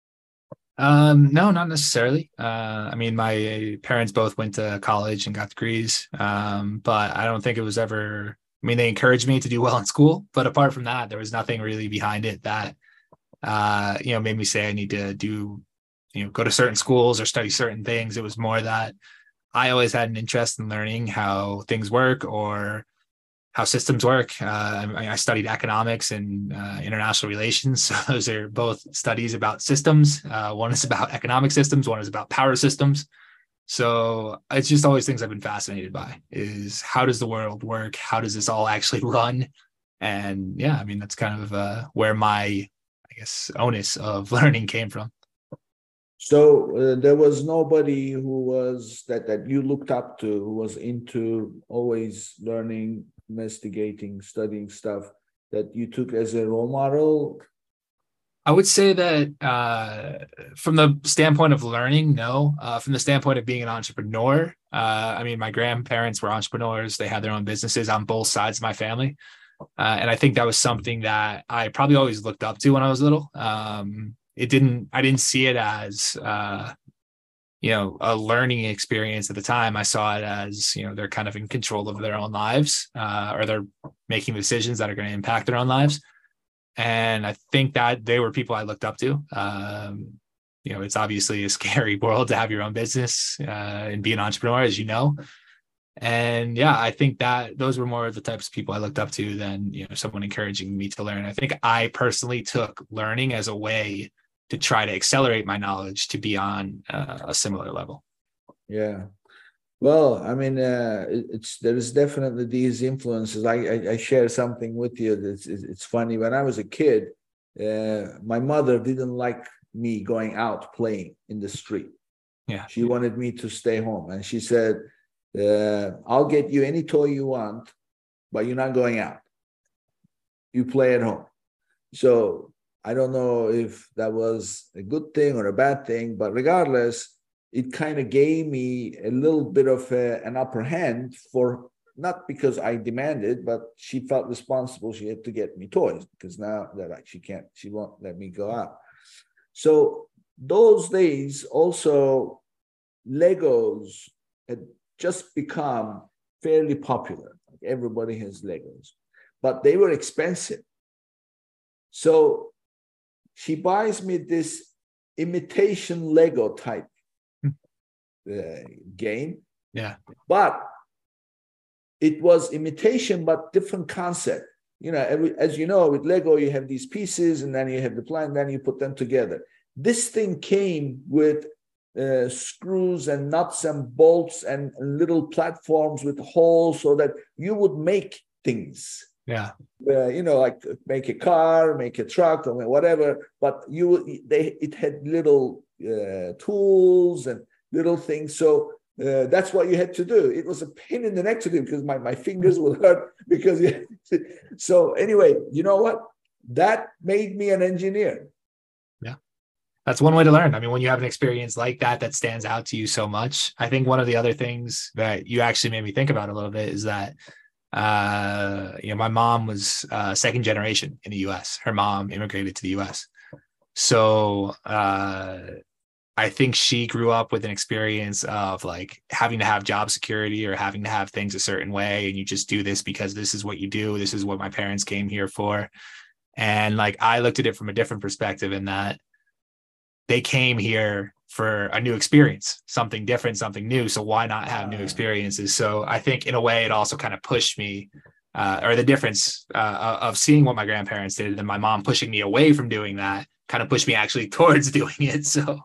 No, not necessarily. I mean, my parents both went to college and got degrees, but I don't think it was ever. I mean, they encouraged me to do well in school, but apart from that, there was nothing really behind it that made me say I need to do, go to certain schools or study certain things. It was more that I always had an interest in learning how things work, or how systems work. I studied economics and international relations. So those are both studies about systems. One is about economic systems. One is about power systems. So it's just always things I've been fascinated by, is how does the world work? How does this all actually run? And yeah, I mean, that's kind of where my, onus of learning came from. So there was nobody who was that you looked up to, who was into always learning, investigating, studying stuff, that you took as a role model? I would say that from the standpoint of learning, no. From the standpoint of being an entrepreneur, my grandparents were entrepreneurs. They had their own businesses on both sides of my family. And I think that was something that I probably always looked up to when I was little. I didn't see it as, a learning experience at the time. I saw it as, they're kind of in control of their own lives, or they're making decisions that are going to impact their own lives. And I think that they were people I looked up to. It's obviously a scary world to have your own business and be an entrepreneur, as you know. And yeah, I think that those were more of the types of people I looked up to than, someone encouraging me to learn. I think I personally took learning as a way to try to accelerate my knowledge to be on a similar level. Yeah. Well, I mean, there is definitely these influences. I share something with you. It's funny. When I was a kid, my mother didn't like me going out playing in the street. Yeah. She wanted me to stay home. And she said, I'll get you any toy you want, but you're not going out. You play at home. So I don't know if that was a good thing or a bad thing, but regardless, it kind of gave me a little bit of an upper hand, for not because I demanded, but she felt responsible. She had to get me toys because now that she won't let me go out. So those days also, Legos had just become fairly popular. Everybody has Legos, but they were expensive. So she buys me this imitation Lego type game. Yeah. But it was imitation, but different concept. As you know, with Lego, you have these pieces and then you have the plan, then you put them together. This thing came with screws and nuts and bolts and little platforms with holes so that you would make things. Yeah. Like make a car, make a truck, or whatever. But it had little tools and little things. So that's what you had to do. It was a pain in the neck to do because my fingers would hurt because. So anyway, you know what? That made me an engineer. Yeah. That's one way to learn. I mean, when you have an experience like that stands out to you so much. I think one of the other things that you actually made me think about a little bit is that, my mom was second generation in the U.S. Her mom immigrated to the U.S. So I think she grew up with an experience of like having to have job security or having to have things a certain way. And you just do this because this is what you do. This is what my parents came here for. And like, I looked at it from a different perspective in that they came here for a new experience, something different, something new. So why not have new experiences? So I think in a way it also kind of pushed me or the difference of seeing what my grandparents did and my mom pushing me away from doing that kind of pushed me actually towards doing it. So.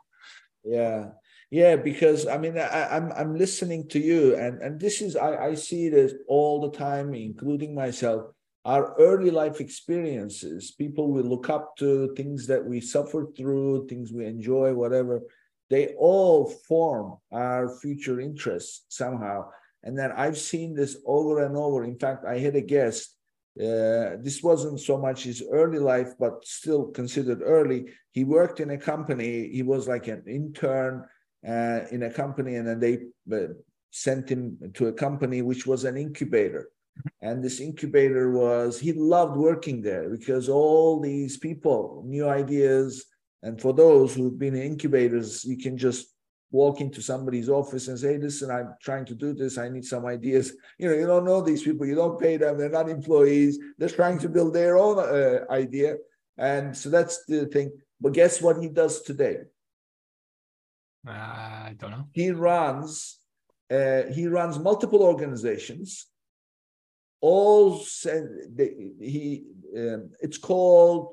Yeah, because I mean, I'm listening to you, and this is I see this all the time, including myself. Our early life experiences, people we look up to, things that we suffered through, things we enjoy, whatever, they all form our future interests somehow. And then I've seen this over and over. In fact, I had a guest. This wasn't so much his early life, but still considered early. He worked in a company. He was like an intern in a company, and then they sent him to a company which was an incubator. And this incubator he loved working there because all these people, new ideas. And for those who've been in incubators, you can just walk into somebody's office and say, listen, I'm trying to do this. I need some ideas. You don't know these people. You don't pay them. They're not employees. They're trying to build their own idea. And so that's the thing. But guess what he does today? I don't know. He runs multiple organizations. It's called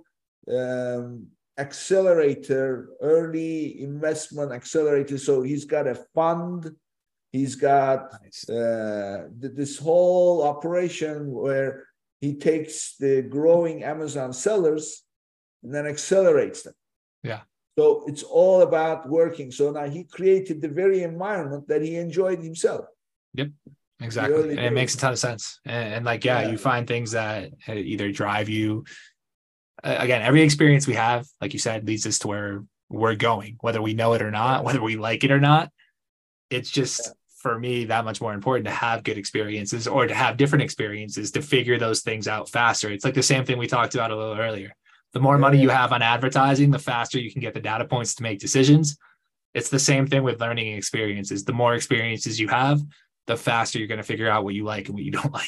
Accelerator, Early Investment Accelerator. So he's got a fund. He's got this whole operation where he takes the growing Amazon sellers and then accelerates them. Yeah. So it's all about working. So now he created the very environment that he enjoyed himself. Yep. Exactly. And it makes a ton of sense. And you find things that either drive you. Again, every experience we have, like you said, leads us to where we're going, whether we know it or not, whether we like it or not. It's just, for me, that much more important to have good experiences or to have different experiences to figure those things out faster. It's like the same thing we talked about a little earlier. The more money you have on advertising, the faster you can get the data points to make decisions. It's the same thing with learning experiences. The more experiences you have, the faster you're going to figure out what you like and what you don't like.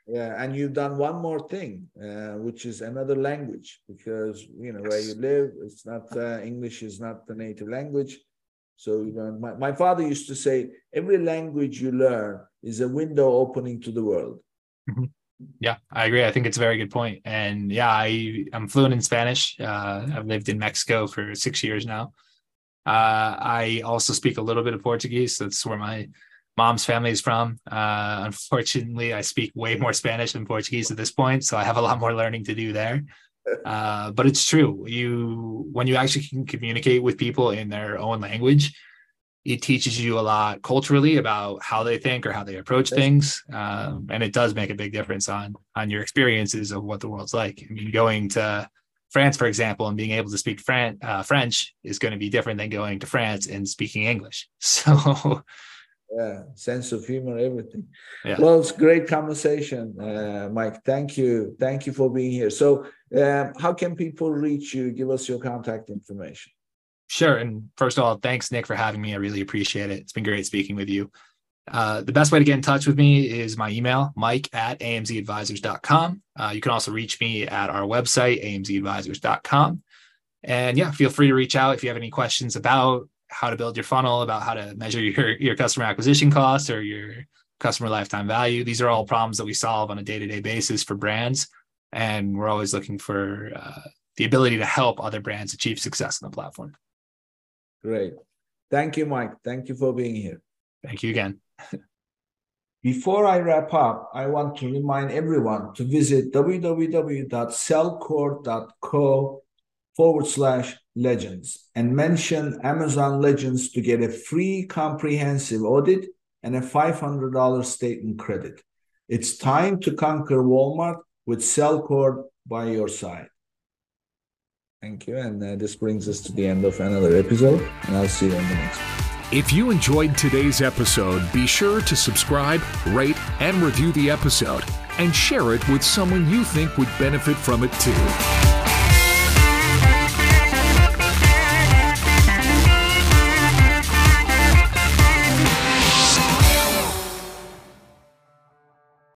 Yeah, and you've done one more thing, which is another language, because where you live, it's not English is not the native language. So my father used to say, every language you learn is a window opening to the world. Mm-hmm. Yeah, I agree. I think it's a very good point. And yeah, I'm fluent in Spanish. I've lived in Mexico for 6 years now. I also speak a little bit of Portuguese. That's where my mom's family is from. Unfortunately, I speak way more Spanish than Portuguese at this point, so I have a lot more learning to do there. But it's true. When you actually can communicate with people in their own language, it teaches you a lot culturally about how they think or how they approach things. And it does make a big difference on your experiences of what the world's like. I mean, going to France, for example, and being able to speak French is going to be different than going to France and speaking English. So yeah, sense of humor, everything. Yeah. Well, it's great conversation, Mike. Thank you for being here. So how can people reach you? Give us your contact information. Sure. And first of all, thanks, Nick, for having me. I really appreciate it. It's been great speaking with you. The best way to get in touch with me is my email, mike@amzadvisors.com. You can also reach me at our website, amzadvisors.com. And yeah, feel free to reach out if you have any questions about how to build your funnel, about how to measure your customer acquisition cost or your customer lifetime value. These are all problems that we solve on a day-to-day basis for brands. And we're always looking for the ability to help other brands achieve success on the platform. Great. Thank you, Mike. Thank you for being here. Thank you again. Before I wrap up, I want to remind everyone to visit www.cellcore.co/legends and mention Amazon Legends to get a free comprehensive audit and a $500 statement credit. It's time to conquer Walmart with Cellcore by your side. Thank you. And this brings us to the end of another episode, and I'll see you on the next one. If you enjoyed today's episode, be sure to subscribe, rate, and review the episode, and share it with someone you think would benefit from it too.